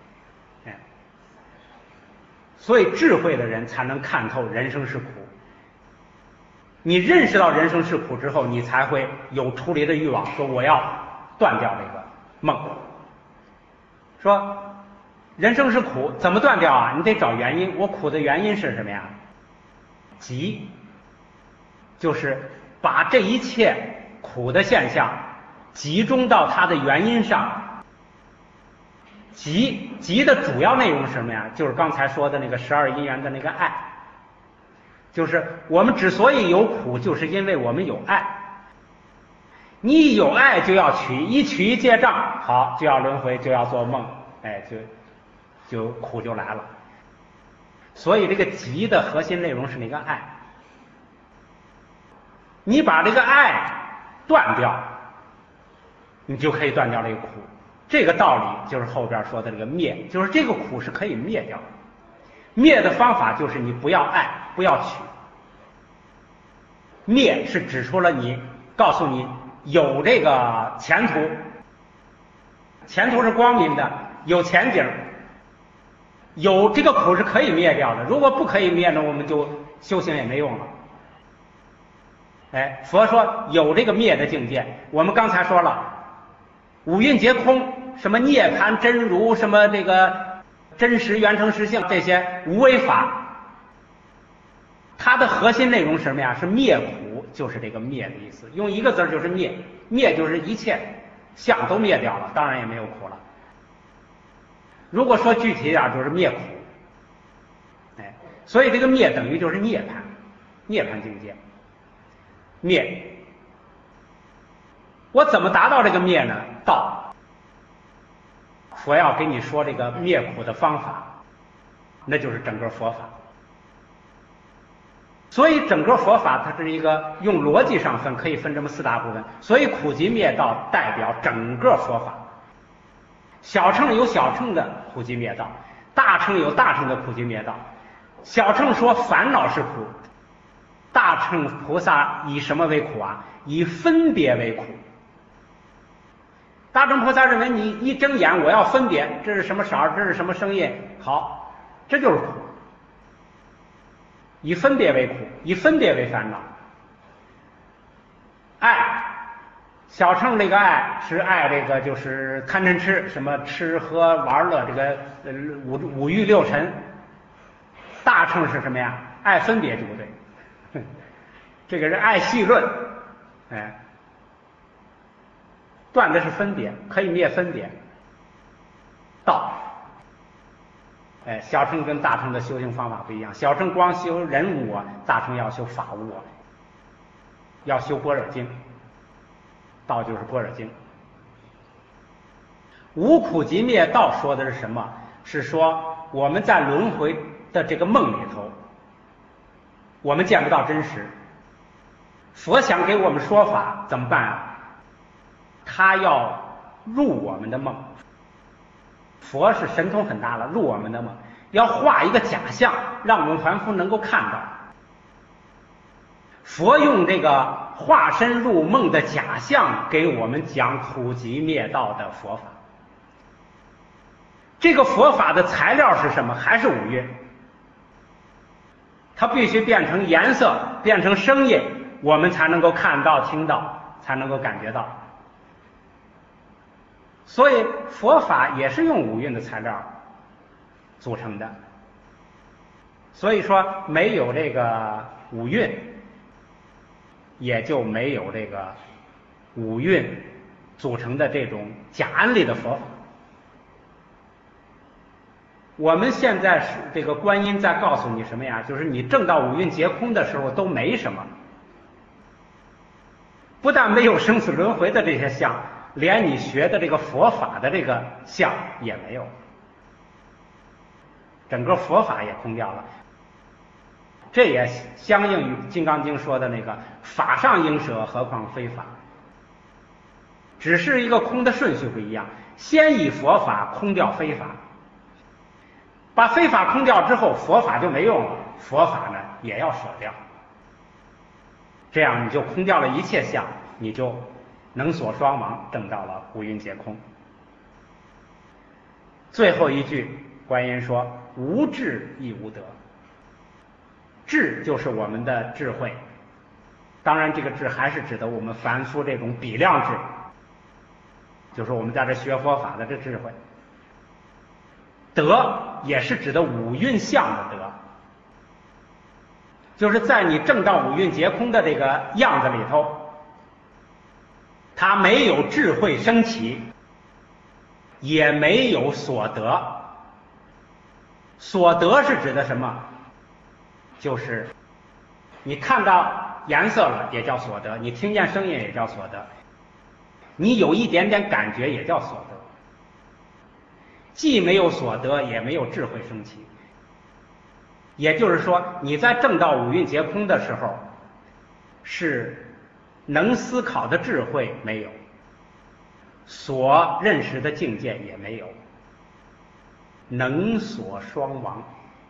所以智慧的人才能看透人生是苦。你认识到人生是苦之后，你才会有出离的欲望，说我要断掉这个梦。说人生是苦，怎么断掉啊？你得找原因。我苦的原因是什么呀？集，就是把这一切苦的现象集中到它的原因上。集的主要内容是什么呀？就是刚才说的那个12因缘的那个爱。就是我们之所以有苦，就是因为我们有爱。你一有爱就要取，一取一结账，好，就要轮回，就要做梦，就苦就来了。所以这个集的核心内容是那个爱。你把这个爱断掉，你就可以断掉这个苦。这个道理就是后边说的这个灭，就是这个苦是可以灭掉的。灭的方法就是你不要爱，不要取。灭是指出了你，告诉你有这个前途，前途是光明的，有前景，有这个苦是可以灭掉的。如果不可以灭呢，我们就修行也没用了。佛说有这个灭的境界。我们刚才说了，五蕴皆空，什么涅槃真如，什么这个真实圆成实性，这些无为法，它的核心内容是什么呀？是灭苦，就是这个灭的意思。用一个字就是灭，灭就是一切相都灭掉了，当然也没有苦了。如果说具体一点，就是灭苦。所以这个灭等于就是涅槃，涅槃境界。灭，我怎么达到这个灭呢？道。佛要给你说这个灭苦的方法，那就是整个佛法。所以整个佛法它是一个用逻辑上分，可以分这么4大部分。所以苦集灭道代表整个佛法。小乘有小乘的苦集灭道，大乘有大乘的苦集灭道。小乘说烦恼是苦，大乘菩萨以什么为苦啊？以分别为苦。大乘菩萨认为你一睁眼我要分别，这是什么色儿，这是什么声音，好，这就是苦。以分别为苦，以分别为烦恼。爱，小乘这个爱是爱这个就是贪嗔痴，什么吃喝玩乐，这个五欲六尘。大乘是什么呀？爱分别就不对，这个是爱细论，断的是分别，可以灭分别。道， 小乘跟大乘的修行方法不一样，小乘光修人无我，大乘要修法无我，要修般若经，道就是般若经。无苦集灭道说的是什么？是说我们在轮回的这个梦里头，我们见不到真实。佛想给我们说法怎么办啊？他要入我们的梦。佛是神通很大了，入我们的梦，要画一个假象，让我们凡夫能够看到。佛用这个化身入梦的假象给我们讲苦集灭道的佛法。这个佛法的材料是什么？还是五蕴。它必须变成颜色，变成声音，我们才能够看到听到，才能够感觉到。所以佛法也是用五蕴的材料组成的。所以说没有这个五蕴，也就没有这个五蕴组成的这种假安立的佛法。我们现在是这个观音在告诉你什么呀？就是你证到五蕴皆空的时候都没什么，不但没有生死轮回的这些相，连你学的这个佛法的这个相也没有，整个佛法也空掉了。这也相应于《金刚经》说的那个法上应舍，何况非法，只是一个空的顺序不一样，先以佛法空掉非法，把非法空掉之后，佛法就没用了，佛法呢也要舍掉，这样你就空掉了一切相，你就能所双亡，证到了五蕴皆空。最后一句，观音说：“无智亦无得。”智就是我们的智慧，当然这个智还是指的我们凡夫这种比量智，就是我们在这学佛法的这智慧。德也是指的五蕴相的德，就是在你证到五蕴皆空的这个样子里头，它没有智慧升起，也没有所得。所得是指的什么？就是你看到颜色了也叫所得，你听见声音也叫所得，你有一点点感觉也叫所得。既没有所得，也没有智慧升起。也就是说，你在证到五蕴皆空的时候，是能思考的智慧没有，所认识的境界也没有，能所双亡，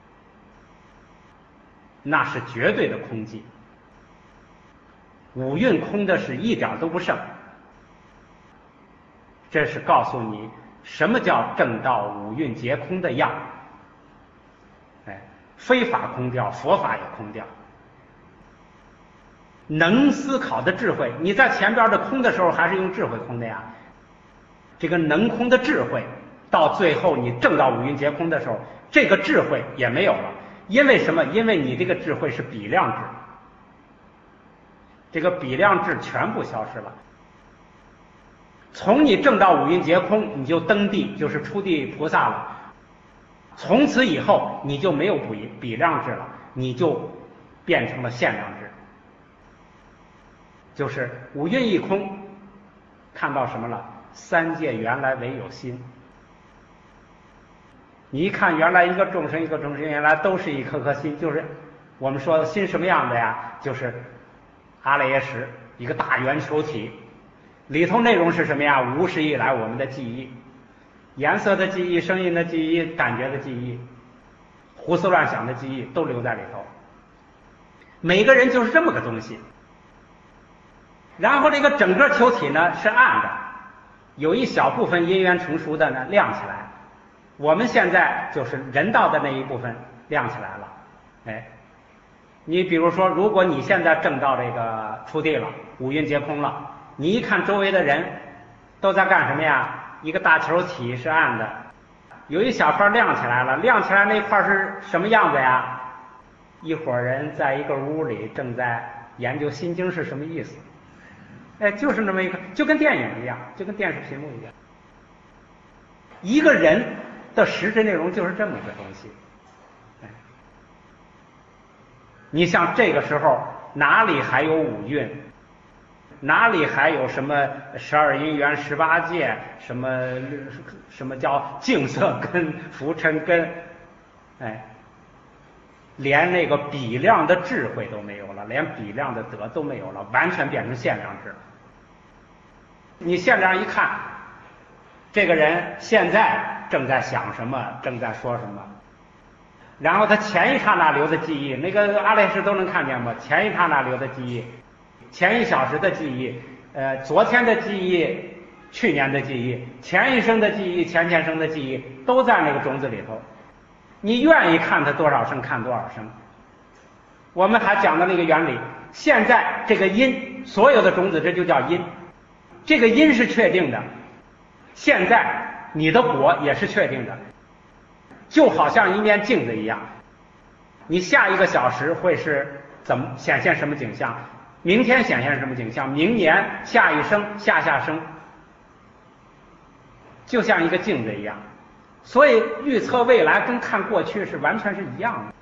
那是绝对的空寂。五蕴空的是一点都不剩。这是告诉你什么叫证到五蕴皆空的样。非法空掉，佛法也空掉。能思考的智慧，你在前边的空的时候还是用智慧空的呀，这个能空的智慧到最后你证到五蕴皆空的时候，这个智慧也没有了。因为什么？因为你这个智慧是比量智，这个比量智全部消失了。从你证到五蕴皆空，你就登地，就是初地菩萨了。从此以后你就没有比量智了，你就变成了限量智，就是五蕴一空，看到什么了？三界原来唯有心。你一看，原来一个众生一个众生原来都是一颗颗心，就是我们说的心什么样的呀？就是阿赖耶识，一个大圆球体，里头内容是什么呀？无始以来我们的记忆，颜色的记忆，声音的记忆，感觉的记忆，胡思乱想的记忆都留在里头。每个人就是这么个东西。然后这个整个球体呢是暗的，有一小部分因缘成熟的呢亮起来。我们现在就是人道的那一部分亮起来了。你比如说，如果你现在证到这个初地了，五蕴皆空了，你一看周围的人都在干什么呀？一个大球体是暗的，有一小块亮起来了，亮起来那块是什么样子呀？一伙人在一个屋里正在研究心经是什么意思。就是那么一个，就跟电影一样，就跟电视屏幕一样。一个人的实质内容就是这么个东西。你像这个时候哪里还有五蕴，哪里还有什么12因缘18界，什么叫净色根浮尘根，连那个比量的智慧都没有了，连比量的德都没有了，完全变成限量智。你限量一看，这个人现在正在想什么，正在说什么，然后他前一刹那留的记忆，那个阿赖耶识都能看见吗？前一刹那留的记忆，前1小时的记忆，昨天的记忆，去年的记忆，前一生的记忆，前前生的记忆，都在那个种子里头。你愿意看它多少生看多少生。我们还讲的那个原理，现在这个因，所有的种子这就叫因，这个因是确定的，现在你的果也是确定的，就好像一面镜子一样，你下1个小时会是怎么显现什么景象，明天显现什么景象，明年下一生下生，就像一个镜子一样。所以预测未来跟看过去是完全是一样的。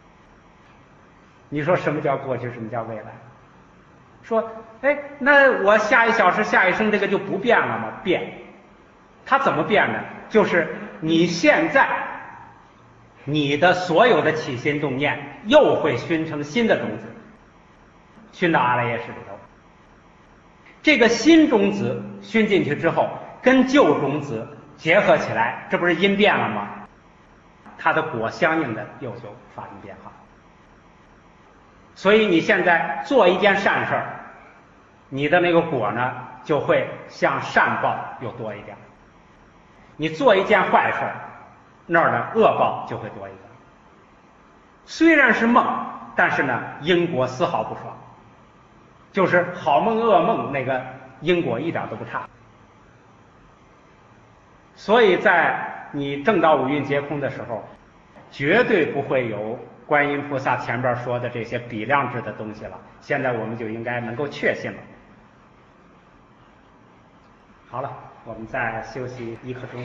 你说什么叫过去，什么叫未来？说那我下1小时下一生这个就不变了吗？变。它怎么变呢？就是你现在你的所有的起心动念又会熏成新的种子，熏到阿赖耶识里头。这个新种子熏进去之后，跟旧种子结合起来，这不是因变了吗？它的果相应的又就发生变化。所以你现在做一件善事儿，你的那个果呢就会向善报又多一点。你做一件坏事儿，那儿的恶报就会多一点。虽然是梦，但是呢因果丝毫不爽，就是好梦恶梦那个因果一点都不差。所以在你证到五蕴皆空的时候，绝对不会有观音菩萨前边说的这些比量制的东西了。现在我们就应该能够确信了。好了，我们再休息1刻钟。